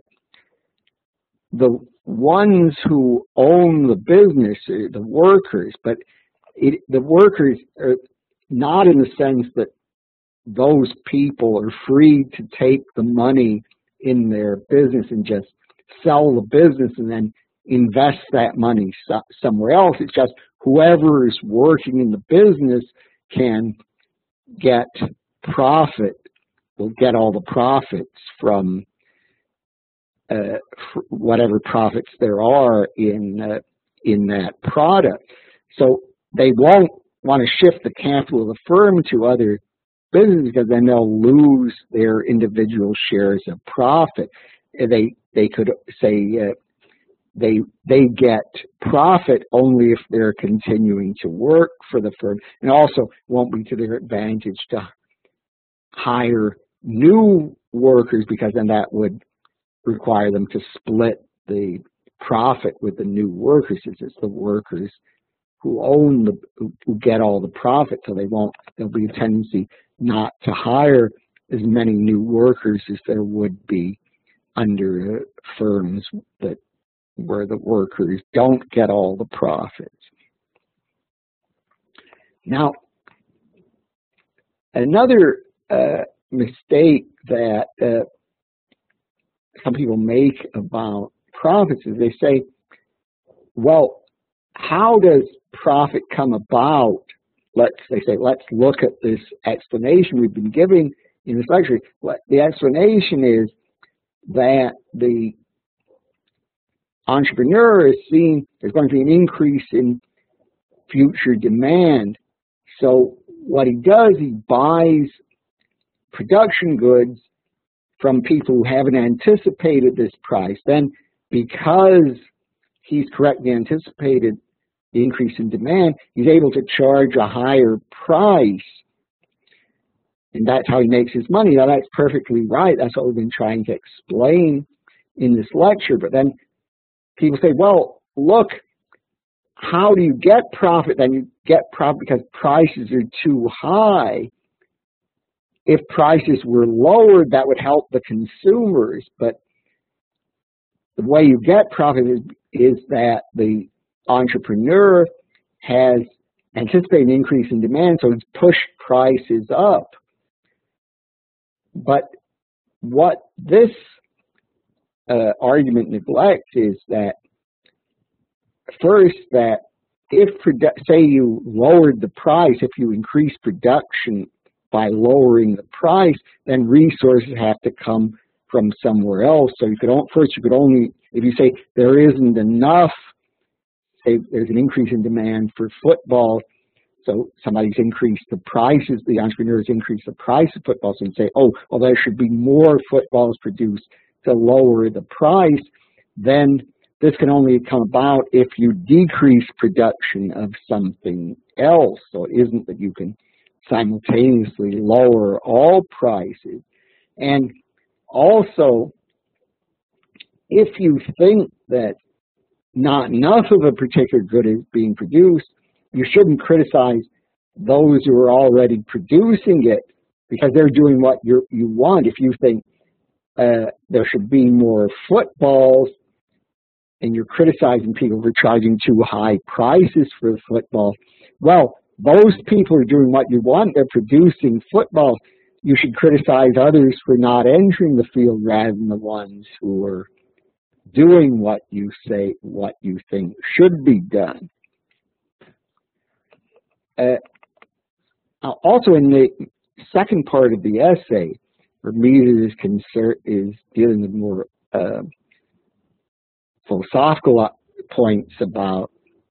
the ones who own the business are the workers, but it, the workers are not in the sense that those people are free to take the money in their business and just sell the business and then invest that money so, somewhere else. It's just whoever is working in the business can get profit, will get all the profits from uh, whatever profits there are in uh, in that product. So they won't want to shift the capital of the firm to other businesses because then they'll lose their individual shares of profit. They they could say uh, they they get profit only if they're continuing to work for the firm, and also won't be to their advantage to hire new workers because then that would require them to split the profit with the new workers. It's the workers who own the who get all the profit, so they won't. There'll be a tendency not to hire as many new workers as there would be under uh, firms that where the workers don't get all the profits. Now, another uh, mistake that uh, some people make about profits is they say, well, how does profit come about? Let's, they say, let's look at this explanation we've been giving in this lecture. The explanation is that the entrepreneur is seeing there's going to be an increase in future demand. So what he does, he buys production goods from people who haven't anticipated this price. Then, because he's correctly anticipated the increase in demand, he's able to charge a higher price. And that's how he makes his money. Now, that's perfectly right. That's what we've been trying to explain in this lecture. But then people say, well, look, how do you get profit? Then you get profit because prices are too high. If prices were lowered, that would help the consumers. But the way you get profit is, is that the entrepreneur has anticipated an increase in demand, so it's pushed prices up. But what this uh, argument neglects is that, first, that if, say you lowered the price, if you increase production by lowering the price, then resources have to come from somewhere else. So you could, first you could only, if you say there isn't enough, say there's an increase in demand for football, so somebody's increased the prices, the entrepreneurs increased the price of footballs and say, oh, well, there should be more footballs produced to lower the price, then this can only come about if you decrease production of something else. So it isn't that you can simultaneously lower all prices. And also, if you think that not enough of a particular good is being produced, you shouldn't criticize those who are already producing it because they're doing what you you want. If you think uh, there should be more footballs and you're criticizing people for charging too high prices for the football, well, those people are doing what you want. They're producing footballs. You should criticize others for not entering the field rather than the ones who are doing what you say, what you think should be done. Uh, also, in the second part of the essay, where Mises is concerned is dealing with more uh, philosophical points about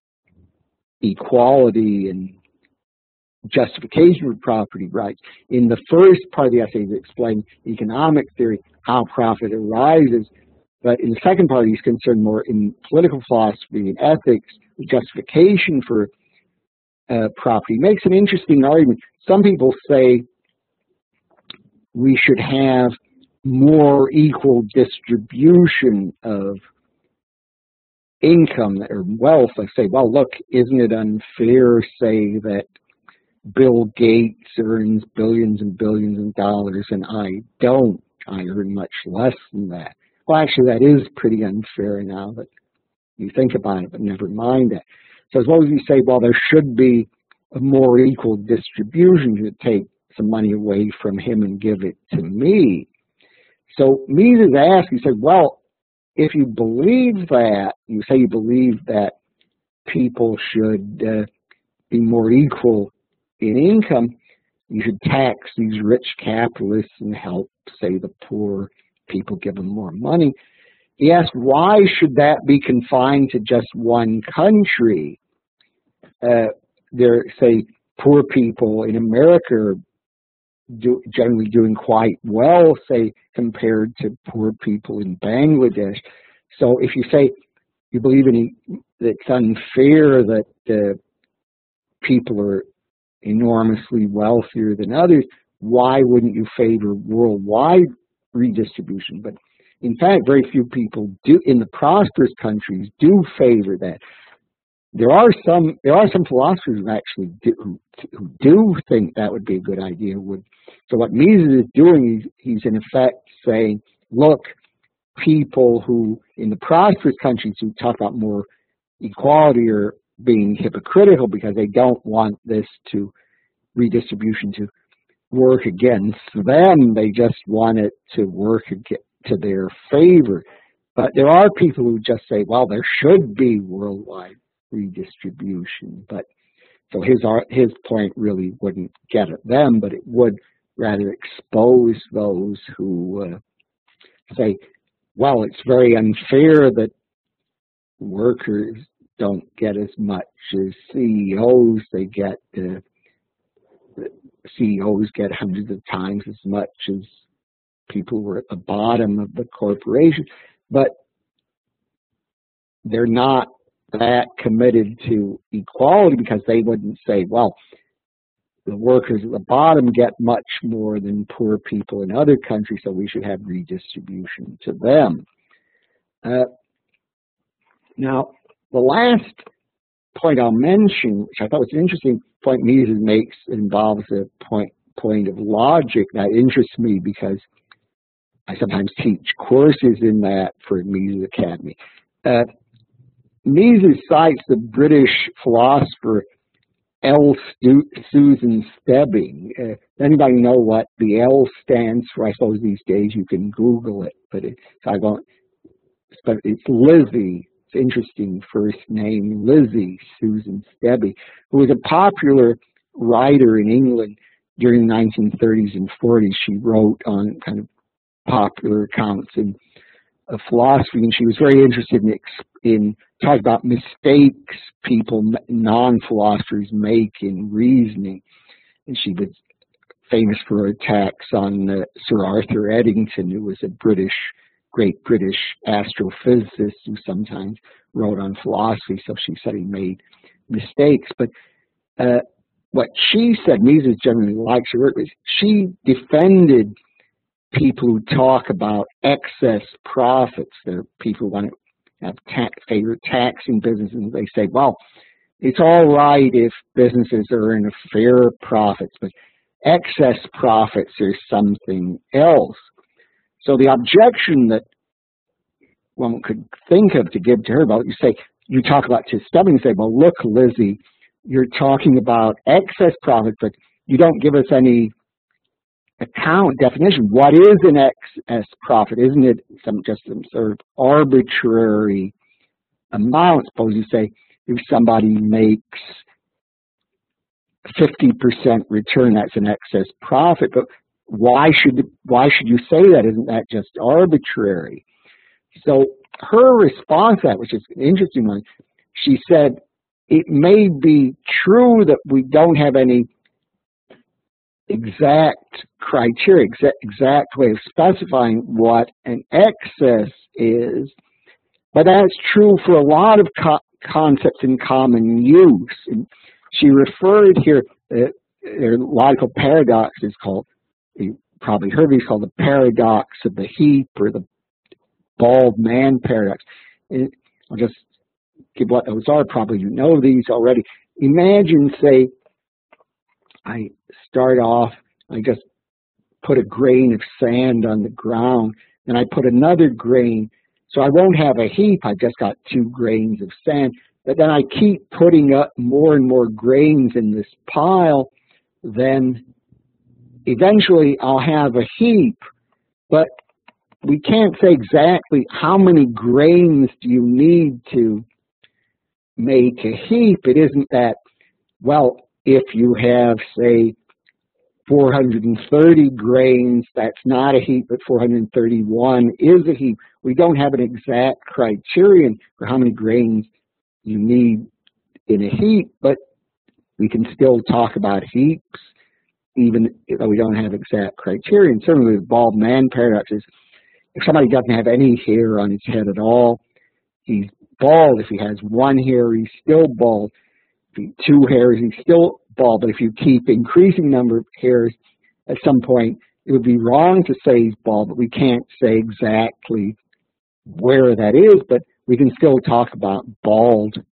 equality and justification of property rights. In the first part of the essay, he explains economic theory, how profit arises. But in the second part, he's concerned more in political philosophy and ethics, justification for uh, property. He makes an interesting argument. Some people say we should have more equal distribution of income or wealth. I say, well, look, isn't it unfair, say, that Bill Gates earns billions and billions of dollars and I don't? I earn much less than that. Well, actually, that is pretty unfair now that you think about it, but never mind that. So as long as you say, well, there should be a more equal distribution, to take some money away from him and give it to me. So Mises asked, he said, well, if you believe that, you say you believe that people should uh, be more equal in income, you should tax these rich capitalists and help, say, the poor people, give them more money. He asked, why should that be confined to just one country? Uh, there, say, poor people in America are do, generally doing quite well, say, compared to poor people in Bangladesh. So if you say you believe in that it's unfair that uh, people are enormously wealthier than others, why wouldn't you favor worldwide redistribution? But in fact, very few people do in the prosperous countries do favor that. there are some there are some philosophers who actually do, who, who do think that would be a good idea. Would so what Mises is doing, he's, he's in effect saying, look, people who in the prosperous countries who talk about more equality are being hypocritical because they don't want this to redistribution to work against them. They just want it to work to their favor. But there are people who just say, well, there should be worldwide redistribution. But so his his point really wouldn't get at them, but it would rather expose those who uh, say, well, it's very unfair that workers don't get as much as C E Os. They get uh, C E Os get hundreds of times as much as people who are at the bottom of the corporation, but they're not that committed to equality because they wouldn't say, well, the workers at the bottom get much more than poor people in other countries, so we should have redistribution to them. Uh, now, the last point I'll mention, which I thought was an interesting point Mises makes, involves a point point of logic that interests me because I sometimes teach courses in that for Mises Academy. Uh, Mises cites the British philosopher L. Stu Susan Stebbing. Uh, does anybody know what the L stands for? I suppose these days you can Google it, but it, so I won't. But it's Lizzie. It's interesting first name, Lizzie Susan Stebbing, who was a popular writer in England during the nineteen thirties and forties. She wrote on kind of popular accounts in of philosophy, and she was very interested in, in talking about mistakes people, non-philosophers, make in reasoning. And she was famous for her attacks on uh, Sir Arthur Eddington, who was a British, great British astrophysicist who sometimes wrote on philosophy, so she said he made mistakes. But uh, what she said, Mises generally likes her work, was she defended people who talk about excess profits. There are people who want to have tax, favor taxing businesses, and they say, well, it's all right if businesses earn fair profits, but excess profits are something else. So the objection that one could think of to give to her about, you say, you talk about to Stebbing and say, well, look, Lizzie, you're talking about excess profits, but you don't give us any account definition. What is an excess profit? Isn't it some just some sort of arbitrary amount? Suppose you say if somebody makes fifty percent return, that's an excess profit. But why should why should you say that? Isn't that just arbitrary? So her response to that, which is an interesting one, she said, it may be true that we don't have any exact criteria, exact, exact way of specifying what an excess is, but that's true for a lot of co concepts in common use. And she referred here, uh, their logical paradox is called, you probably heard of it, called the paradox of the heap or the bald man paradox. And I'll just give what those are. Probably you know these already. Imagine, say, I start off, I just put a grain of sand on the ground, and I put another grain, so I won't have a heap, I've just got two grains of sand, but then I keep putting up more and more grains in this pile, then eventually I'll have a heap, but we can't say exactly how many grains do you need to make a heap. It isn't that, well, if you have, say, four hundred thirty grains, that's not a heap, but four hundred thirty-one is a heap. We don't have an exact criterion for how many grains you need in a heap, but we can still talk about heaps, even though we don't have exact criterion. Certainly the bald man paradox is, if somebody doesn't have any hair on his head at all, he's bald. If he has one hair, he's still bald. If he has two hairs, he's still bald. But if you keep increasing number of hairs, at some point it would be wrong to say he's bald, but we can't say exactly where that is, but we can still talk about bald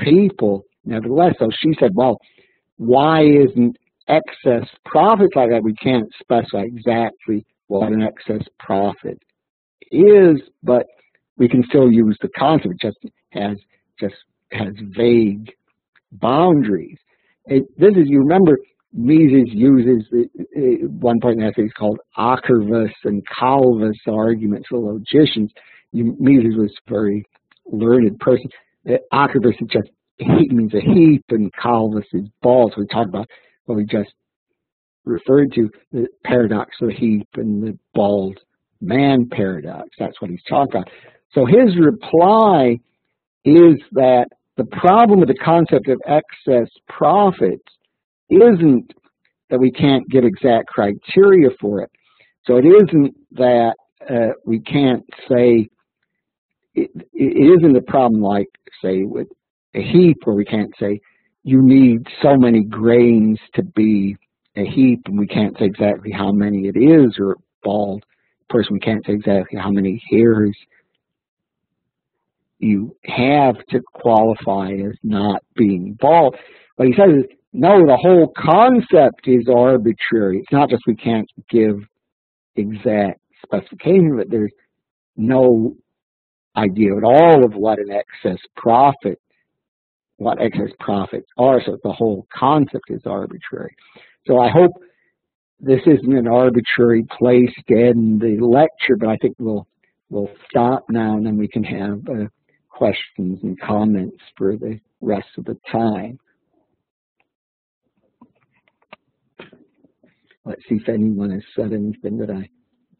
people. Nevertheless, so she said, well, why isn't excess profit like that? We can't specify exactly what an excess profit is, but we can still use the concept. It just has just has vague boundaries. It, this is, you remember, Mises uses the, uh, one point in the essay is called Akervis and Calvis arguments for logicians. You, Mises was a very learned person. Uh, Akervis is just he means a heap, and Calvis is bald. So we talk about what we just referred to, the paradox of the heap and the bald man paradox. That's what he's talking about. So his reply is that the problem with the concept of excess profits isn't that we can't give exact criteria for it. So it isn't that uh, we can't say, it, it isn't a problem like, say, with a heap, where we can't say you need so many grains to be a heap, and we can't say exactly how many it is, or a bald person, we can't say exactly how many hairs you have to qualify as not being bald. But he says, no, the whole concept is arbitrary. It's not just we can't give exact specification, but there's no idea at all of what an excess profit, what excess profits are, so the whole concept is arbitrary. So I hope this isn't an arbitrary place to end the lecture, but I think we'll we'll stop now, and then we can have uh, questions and comments for the rest of the time. Let's see if anyone has said anything that I...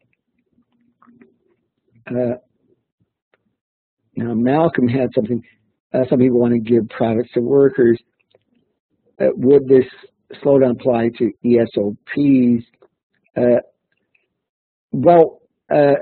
Uh, now, Malcolm had something. Uh, some people want to give products to workers. Uh, would this slowdown apply to E S O Ps? Uh, well, uh,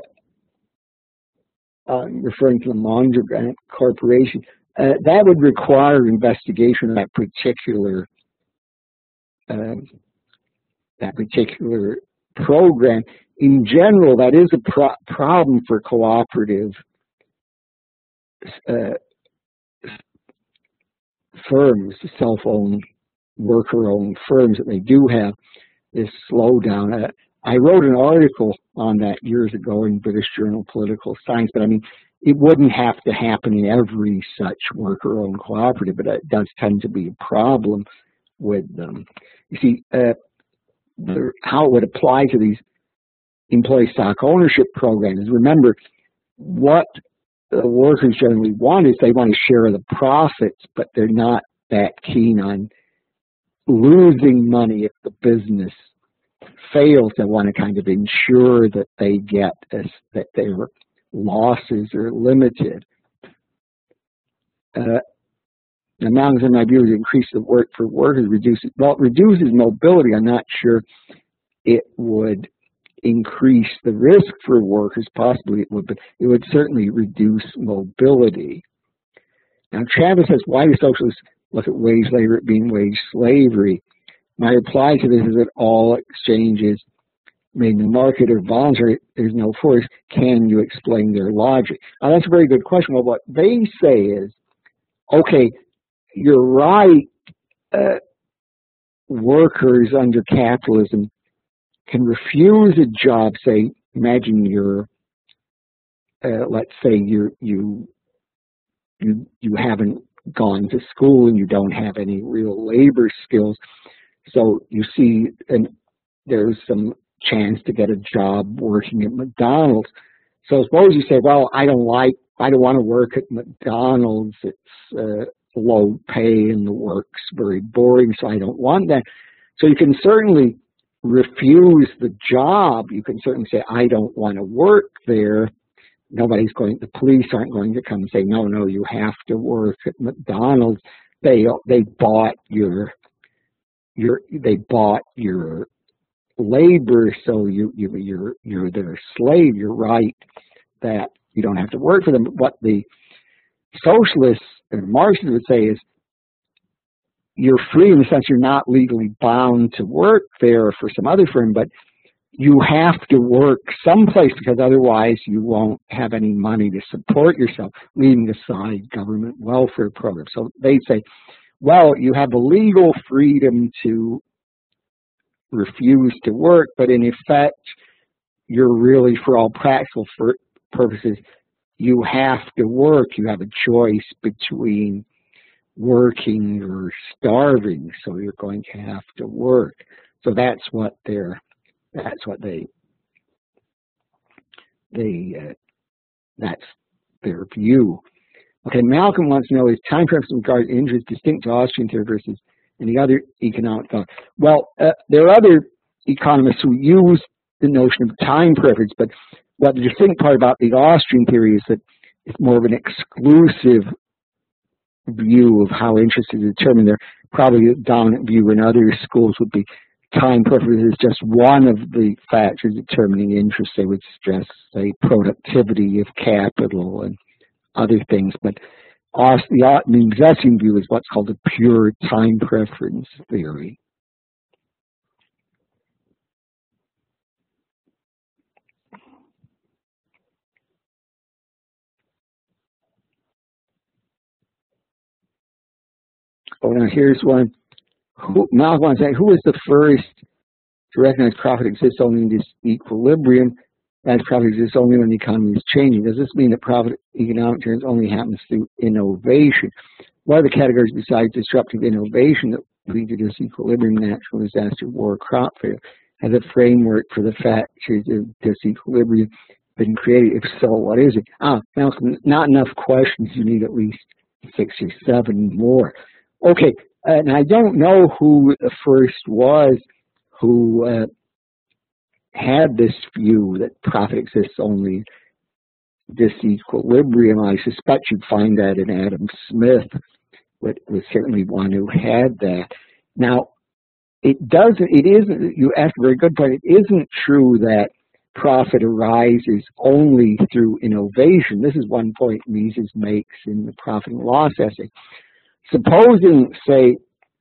I'm referring to the Mondragon Corporation. Uh, that would require investigation of that particular uh, that particular program. In general, that is a pro problem for cooperative uh, firms, self-owned, worker-owned firms, that they do have this slowdown. Uh, I wrote an article on that years ago in British Journal of Political Science, but I mean, it wouldn't have to happen in every such worker-owned cooperative, but it does tend to be a problem with them. You see, uh, the, how it would apply to these employee stock ownership programs. Remember, what the workers generally want is they want to share the profits, but they're not that keen on losing money if the business fails. They want to kind of ensure that they get a, that their losses are limited. Uh, Among my view, is increase the work for workers, reduces well, it reduces mobility. I'm not sure it would increase the risk for workers. Possibly it would, but it would certainly reduce mobility. Now, Travis says, why do socialists look at wage labor as being wage slavery? My reply to this is that all exchanges made in the market are voluntary. There's no force. Can you explain their logic? Now, that's a very good question. Well, what they say is, okay, you're right, uh, workers under capitalism can refuse a job. Say, imagine you're, uh, let's say you you you you haven't gone to school and you don't have any real labor skills, so you see, and there's some chance to get a job working at McDonald's. So suppose you say, well, I don't like, I don't want to work at McDonald's. It's uh, low pay and the work's very boring, so I don't want that. So you can certainly refuse the job. You can certainly say, I don't want to work there. Nobody's going, the police aren't going to come and say, no, no, you have to work at McDonald's. They they bought your your they bought your labor, so you you you're you're their slave. You're right that you don't have to work for them. But what the socialists and Marxists would say is, you're free in the sense you're not legally bound to work there for some other firm, but you have to work someplace because otherwise you won't have any money to support yourself, leaving aside government welfare programs. So they say, well, you have the legal freedom to refuse to work, but in effect, you're really, for all practical purposes, you have to work. You have a choice between working or starving, so you're going to have to work. So that's what they're, that's what they, they, uh, that's their view. Okay, Malcolm wants to know, is time preference with regard to interest distinct to Austrian theory versus any other economic thought? Well, uh, there are other economists who use the notion of time preference, but what the distinct part about the Austrian theory is that it's more of an exclusive view of how interest is determined. There probably a dominant view in other schools would be time preference is just one of the factors determining interest. They would stress, say, productivity of capital and other things, but the Misesian view is what's called a pure time preference theory. Oh, now here's one. Who, Malcolm wants to say, who was the first to recognize profit exists only in this equilibrium, as profit exists only when the economy is changing? Does this mean that profit in economic terms only happens through innovation? What are the categories besides disruptive innovation that lead to this equilibrium, natural disaster, war, crop failure? Has a framework for the factors of disequilibrium been created? If so, what is it? Ah, Malcolm, not enough questions. You need at least six or seven more. Okay, and I don't know who the first was who uh, had this view that profit exists only disequilibrium. I suspect you'd find that in Adam Smith, was certainly one who had that. Now, it doesn't, it isn't, you asked a very good point, it isn't true that profit arises only through innovation. This is one point Mises makes in the Profit and Loss essay. Supposing, say,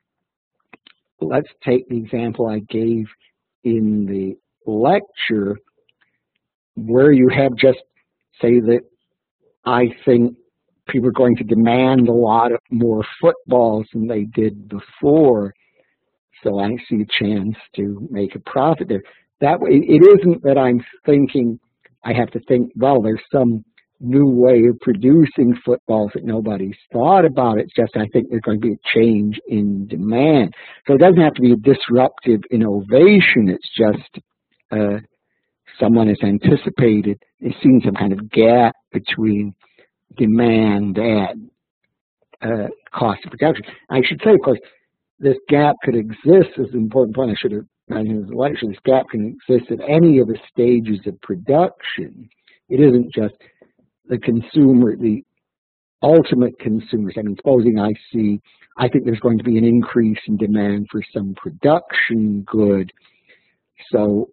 let's take the example I gave in the lecture, where you have just, say that I think people are going to demand a lot of more footballs than they did before, so I see a chance to make a profit there. That way, it isn't that I'm thinking, I have to think, well, there's some new way of producing footballs that nobody's thought about. It's just I think there's going to be a change in demand. So it doesn't have to be a disruptive innovation. It's just uh, someone has anticipated, has seen some kind of gap between demand and uh, cost of production. I should say, of course, this gap could exist, is an important point I should have mentioned in the lecture. This gap can exist at any of the stages of production. It isn't just the consumer, the ultimate consumers. I mean, supposing I see, I think there's going to be an increase in demand for some production good, so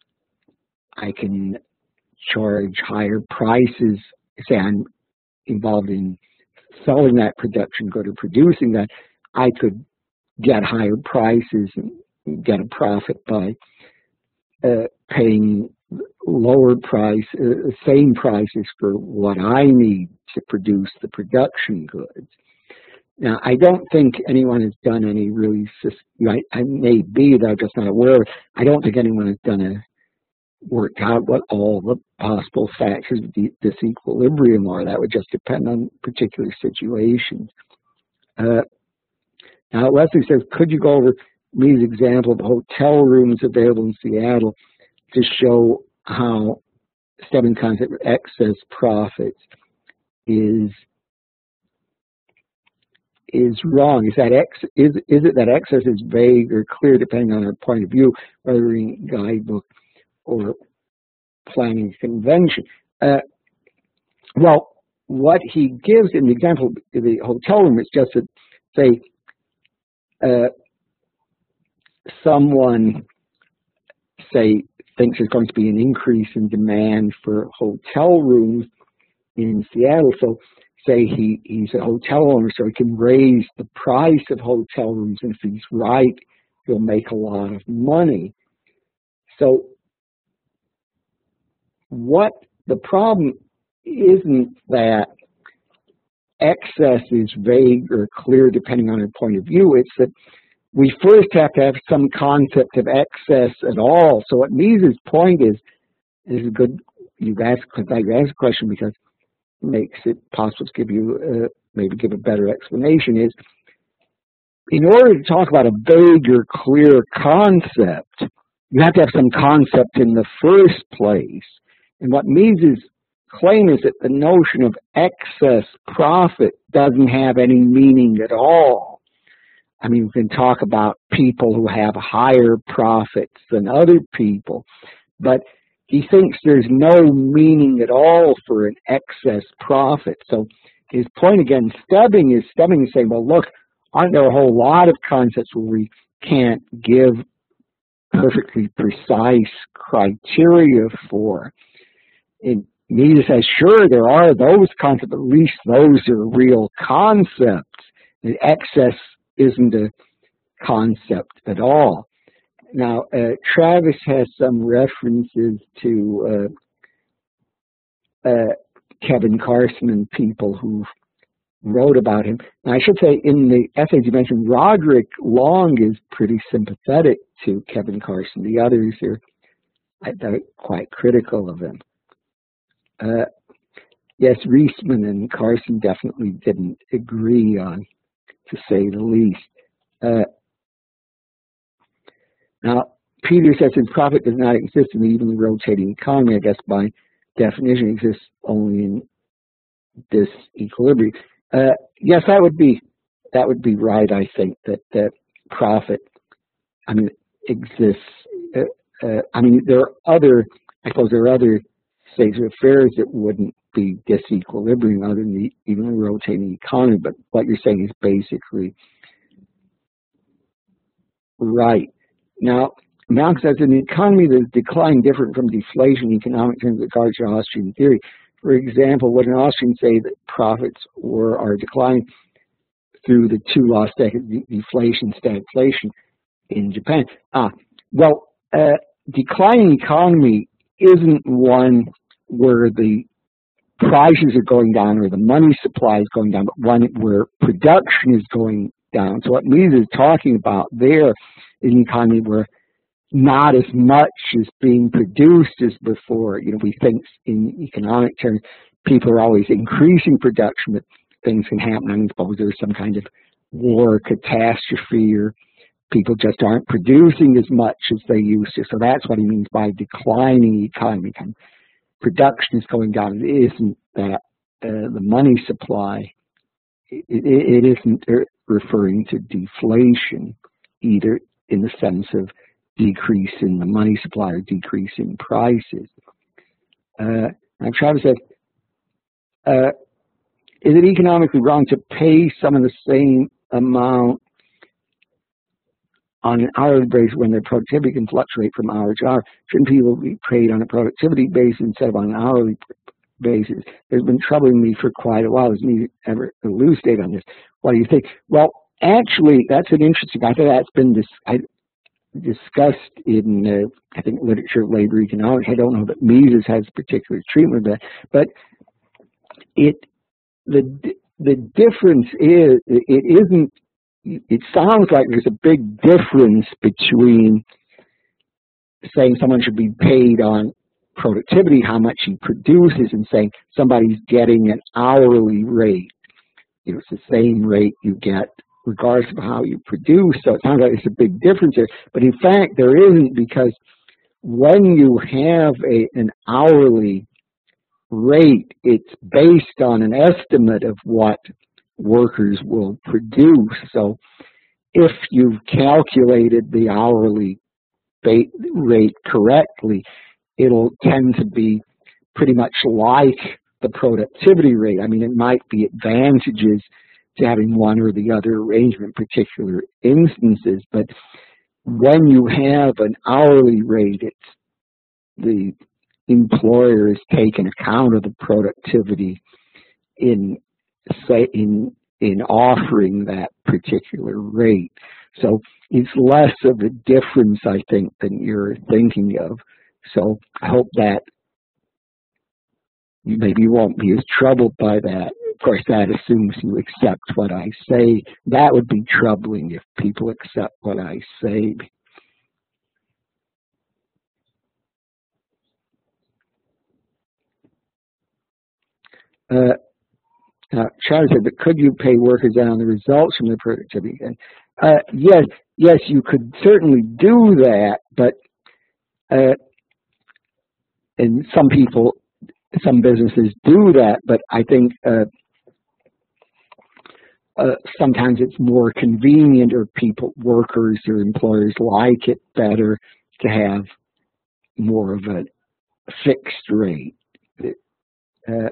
I can charge higher prices. Say I'm involved in selling that production good or producing that, I could get higher prices and get a profit by uh, paying lower price, uh, same prices for what I need to produce the production goods. Now, I don't think anyone has done any really, I, I may be, though I'm just not aware of it. I don't think anyone has done a, worked out what all the possible factors of the, this equilibrium are. That would just depend on particular situations. Uh, now, Leslie says, could you go over Lee's example of hotel rooms available in Seattle to show how stemming concept of excess profits is is wrong? Is that ex is is it that excess is vague or clear depending on our point of view, whether in guidebook or planning convention? Uh, well, what he gives in the example of the hotel room is just that, say, uh, someone, say, thinks there's going to be an increase in demand for hotel rooms in Seattle. So say he, he's a hotel owner, so he can raise the price of hotel rooms, and if he's right, he'll make a lot of money. So what the problem isn't that excess is vague or clear depending on your point of view. It's that we first have to have some concept of excess at all. So what Mises' point is, is a good, you've asked, you asked a question because it makes it possible to give you, uh, maybe give a better explanation, is in order to talk about a vague or clear concept, you have to have some concept in the first place. And what Mises' claim is that the notion of excess profit doesn't have any meaning at all. I mean, we can talk about people who have higher profits than other people, but he thinks there's no meaning at all for an excess profit. So his point again, Stebbing is Stebbing is saying, well, look, aren't there a whole lot of concepts where we can't give perfectly precise criteria for? And Mises says, sure, there are those concepts, but at least those are real concepts. And excess isn't a concept at all. Now, uh, Travis has some references to uh, uh, Kevin Carson and people who wrote about him. And I should say, in the essays you mentioned, Roderick Long is pretty sympathetic to Kevin Carson. The others are, I thought, quite critical of him. Uh, yes, Reisman and Carson definitely didn't agree on, to say the least. Uh, now, Peter says since profit does not exist in the evenly rotating economy, I guess by definition it exists only in this equilibrium. Uh, yes, that would be that would be right. I think that that profit, I mean, exists. Uh, uh, I mean, there are other. I suppose there are other states of affairs that wouldn't be disequilibrium other than the evenly rotating economy. But what you're saying is basically right. Now, Malcolm says in an economy that is decline different from deflation in economic terms with regard to Austrian theory. For example, would an Austrian say that profits were are declining through the two lost decades, deflation, stagflation in Japan? Ah, well, uh, declining economy isn't one where the prices are going down or the money supply is going down, but one where production is going down. So what Mises is talking about there is an economy where not as much is being produced as before. You know, we think in economic terms, people are always increasing production, but things can happen. I mean, suppose there's some kind of war, catastrophe, or people just aren't producing as much as they used to. So that's what he means by declining economy. Production is going down. It isn't that uh, the money supply, it, it, it isn't referring to deflation either in the sense of decrease in the money supply or decrease in prices. Uh, I'm trying to say, uh, is it economically wrong to pay some of the same amount on an hourly basis when their productivity can fluctuate from hour to hour? Shouldn't people be paid on a productivity basis instead of on an hourly basis? There's been troubling me for quite a while. There's me ever elucidate on this. What do you think? Well, actually, that's an interesting. I think that's been dis I, discussed in, uh, I think, literature of labor economics. I don't know that Mises has particular treatment of that, but it the the difference is it isn't. It sounds like there's a big difference between saying someone should be paid on productivity, how much he produces, and saying somebody's getting an hourly rate. You know, it's the same rate you get regardless of how you produce. So it sounds like there's a big difference there. But in fact, there isn't, because when you have a, an hourly rate, it's based on an estimate of what workers will produce. So if you've calculated the hourly rate correctly, it'll tend to be pretty much like the productivity rate. I mean, it might be advantages to having one or the other arrangement in particular instances, but when you have an hourly rate, it's the employer is taking account of the productivity in say in in offering that particular rate. So it's less of a difference, I think, than you're thinking of. So I hope that maybe you won't be as troubled by that. Of course, that assumes you accept what I say. That would be troubling if people accept what I say. Uh, uh, Charlie said, but could you pay workers on the results from the productivity? Uh, yes, yes, you could certainly do that, but uh, and some people, some businesses do that, but I think uh, uh, sometimes it's more convenient, or people, workers or employers like it better to have more of a fixed rate. Uh,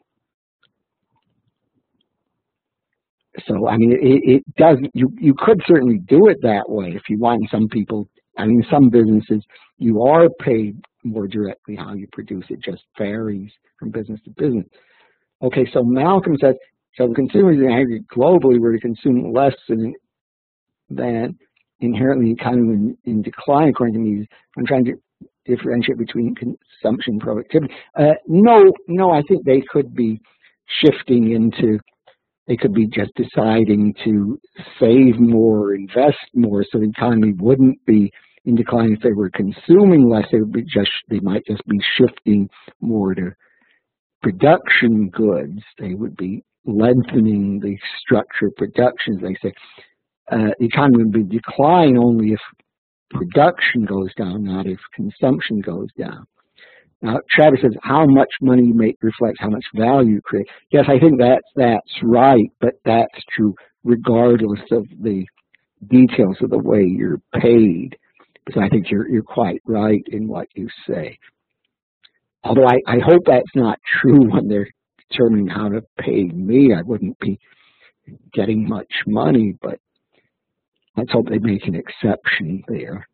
so I mean, it, it doesn't. You you could certainly do it that way if you want. Some people, I mean, some businesses, you are paid more directly. How you produce it just varies from business to business. Okay, so Malcolm says, so the consumers in aggregate globally were to consume less than than inherently kind of in, in decline according to me. I'm trying to differentiate between consumption and productivity. Uh, no, no, I think they could be shifting into, they could be just deciding to save more, invest more, so the economy wouldn't be in decline. If they were consuming less, they would be just, they might just be shifting more to production goods. They would be lengthening the structure of production, as they say. Uh, the economy would be decline only if production goes down, not if consumption goes down. Now, Travis says, how much money you make reflects how much value you create. Yes, I think that's, that's right, but that's true regardless of the details of the way you're paid. So I think you're, you're quite right in what you say. Although I, I hope that's not true when they're determining how to pay me. I wouldn't be getting much money, but let's hope they make an exception there.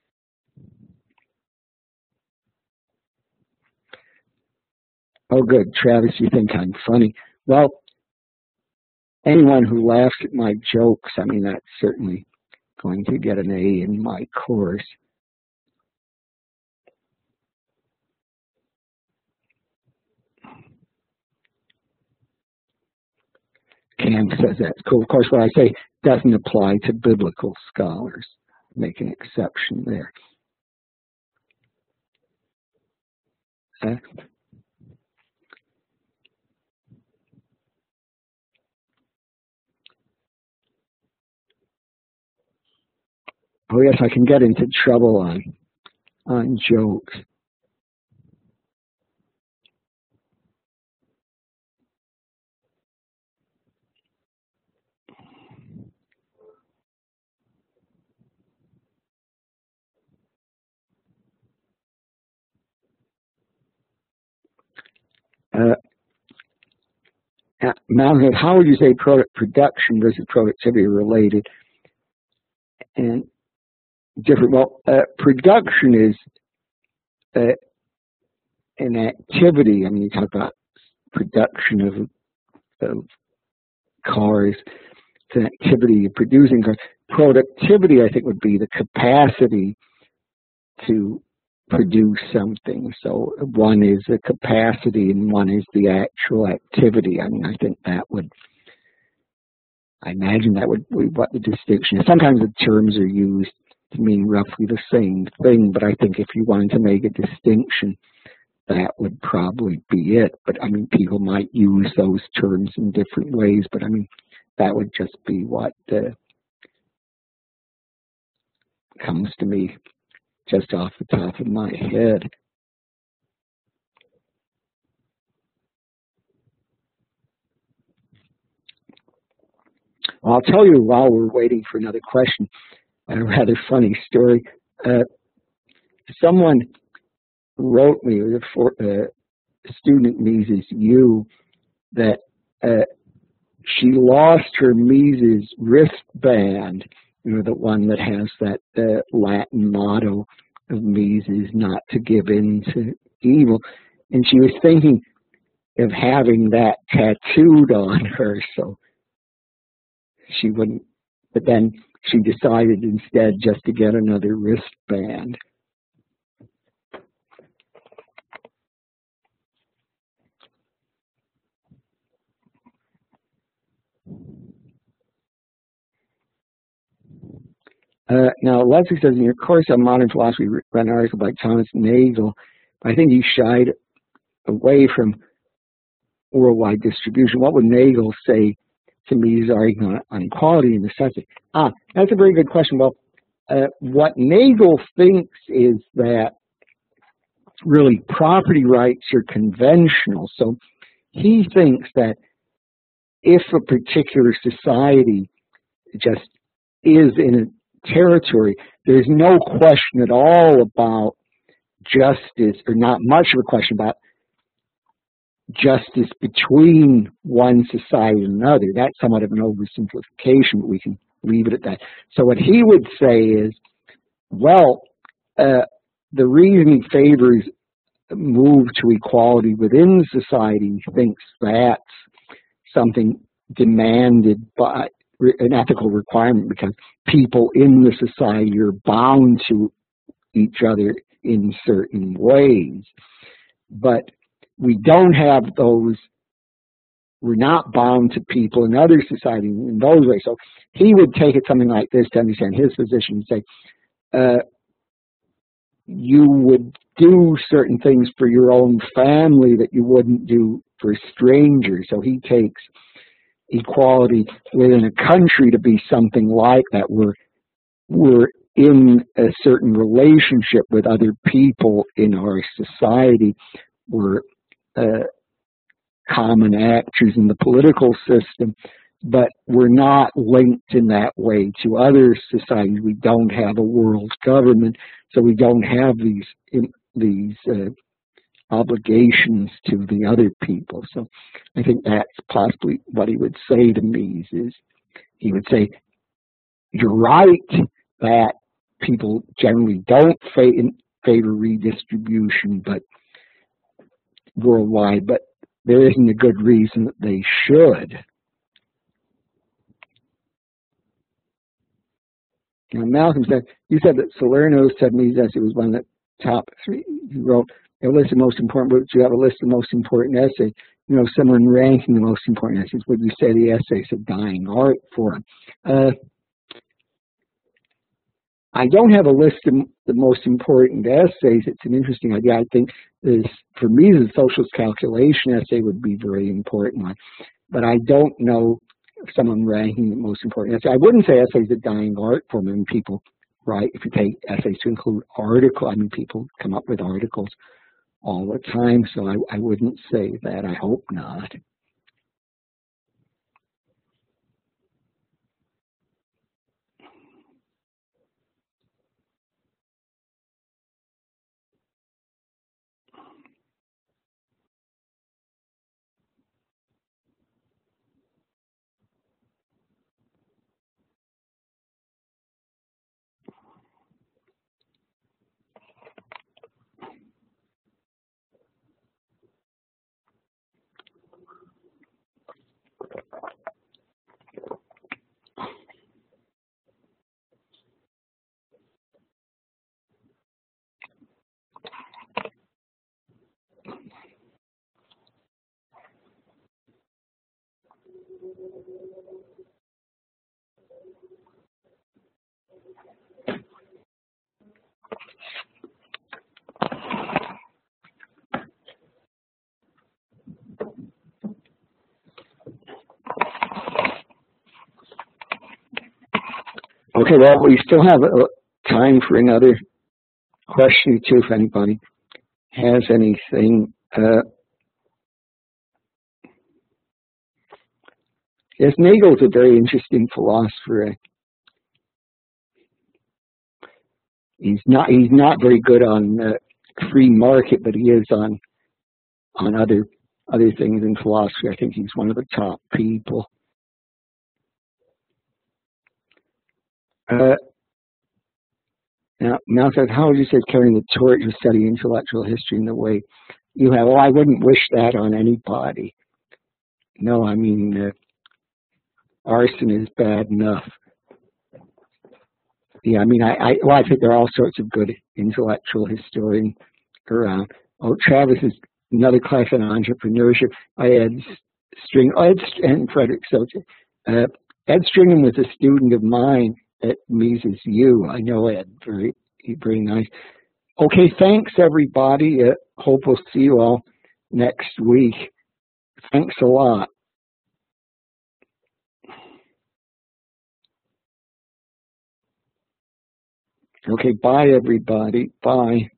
Oh, good. Travis, you think I'm funny. Well, anyone who laughs at my jokes, I mean, that's certainly going to get an A in my course. Cam says that's cool. Of course, what I say doesn't apply to biblical scholars. Make an exception there. Uh, oh, yes, I can get into trouble on, on jokes. Uh, Mountain, how would you say product production versus productivity are related and different? Well, uh, production is uh, an activity. I mean, you talk about production of, of cars. It's an activity of producing cars. Productivity, I think, would be the capacity to produce something. So one is the capacity and one is the actual activity. I mean, I think that would, I imagine that would be what the distinction is. Sometimes the terms are used to mean roughly the same thing, but I think if you wanted to make a distinction, that would probably be it. But I mean, people might use those terms in different ways, but I mean, that would just be what uh, comes to me just off the top of my head. I'll tell you while we're waiting for another question, a rather funny story. Uh, someone wrote me, a for, uh, student Mises U, that uh, she lost her Mises wristband, you know, the one that has that uh, Latin motto of Mises, not to give in to evil. And she was thinking of having that tattooed on her, so she wouldn't, but then she decided instead just to get another wristband. Uh, now, Leslie says, in your course on modern philosophy, you read an article by Thomas Nagel. I think he shied away from worldwide distribution. What would Nagel say to Mises' argument on equality and necessity? Ah, that's a very good question. Well, uh, what Nagel thinks is that really property rights are conventional. So he thinks that if a particular society just is in a territory, there's no question at all about justice, or not much of a question about justice between one society and another. That's somewhat of an oversimplification, but we can leave it at that. So what he would say is, well, uh, the reason he favors move to equality within society, he thinks that's something demanded by an ethical requirement, because people in the society are bound to each other in certain ways. But we don't have those, we're not bound to people in other societies in those ways. So he would take it something like this to understand his position and say, uh, you would do certain things for your own family that you wouldn't do for strangers. So he takes equality within a country to be something like that. We're, we're in a certain relationship with other people in our society. We're uh, common actors in the political system, but we're not linked in that way to other societies. We don't have a world government, so we don't have these these uh, obligations to the other people. So I think that's possibly what he would say to Mises. He would say, you're right that people generally don't favor redistribution, but worldwide, but there isn't a good reason that they should. Now, Malcolm said, you said that Salerno said Mises' essay was one of the top three. He wrote a list of most important books. You have a list of most important essays. You know, someone ranking the most important essays. Would you say the essay's a dying art form? Uh, I don't have a list of the most important essays. It's an interesting idea. I think this, for me, the socialist calculation essay would be a very important one. But I don't know if someone ranking the most important essay. I wouldn't say essays a dying art form. I mean, people write, if you take essays to include article, I mean, people come up with articles all the time, so I, I wouldn't say that. I hope not. Okay, well, we still have time for another question or two if anybody has anything. Uh, yes, Nagel's a very interesting philosopher. He's not he's not very good on uh, free market, but he is on on other other things in philosophy. I think he's one of the top people. Uh, now, Mal said, how would you say carrying the torch of studying intellectual history in the way you have? Well, I wouldn't wish that on anybody. No, I mean, uh, arson is bad enough. Yeah, I mean, I, I, well, I think there are all sorts of good intellectual historians around. Oh, Travis is another class on entrepreneurship. I had String, oh, Ed, and Frederick Socha. Uh, Ed Stringham was a student of mine Ed Mises you. I know Ed, very, very nice. Okay, thanks everybody. Uh, hope we'll see you all next week. Thanks a lot. Okay, bye everybody. Bye.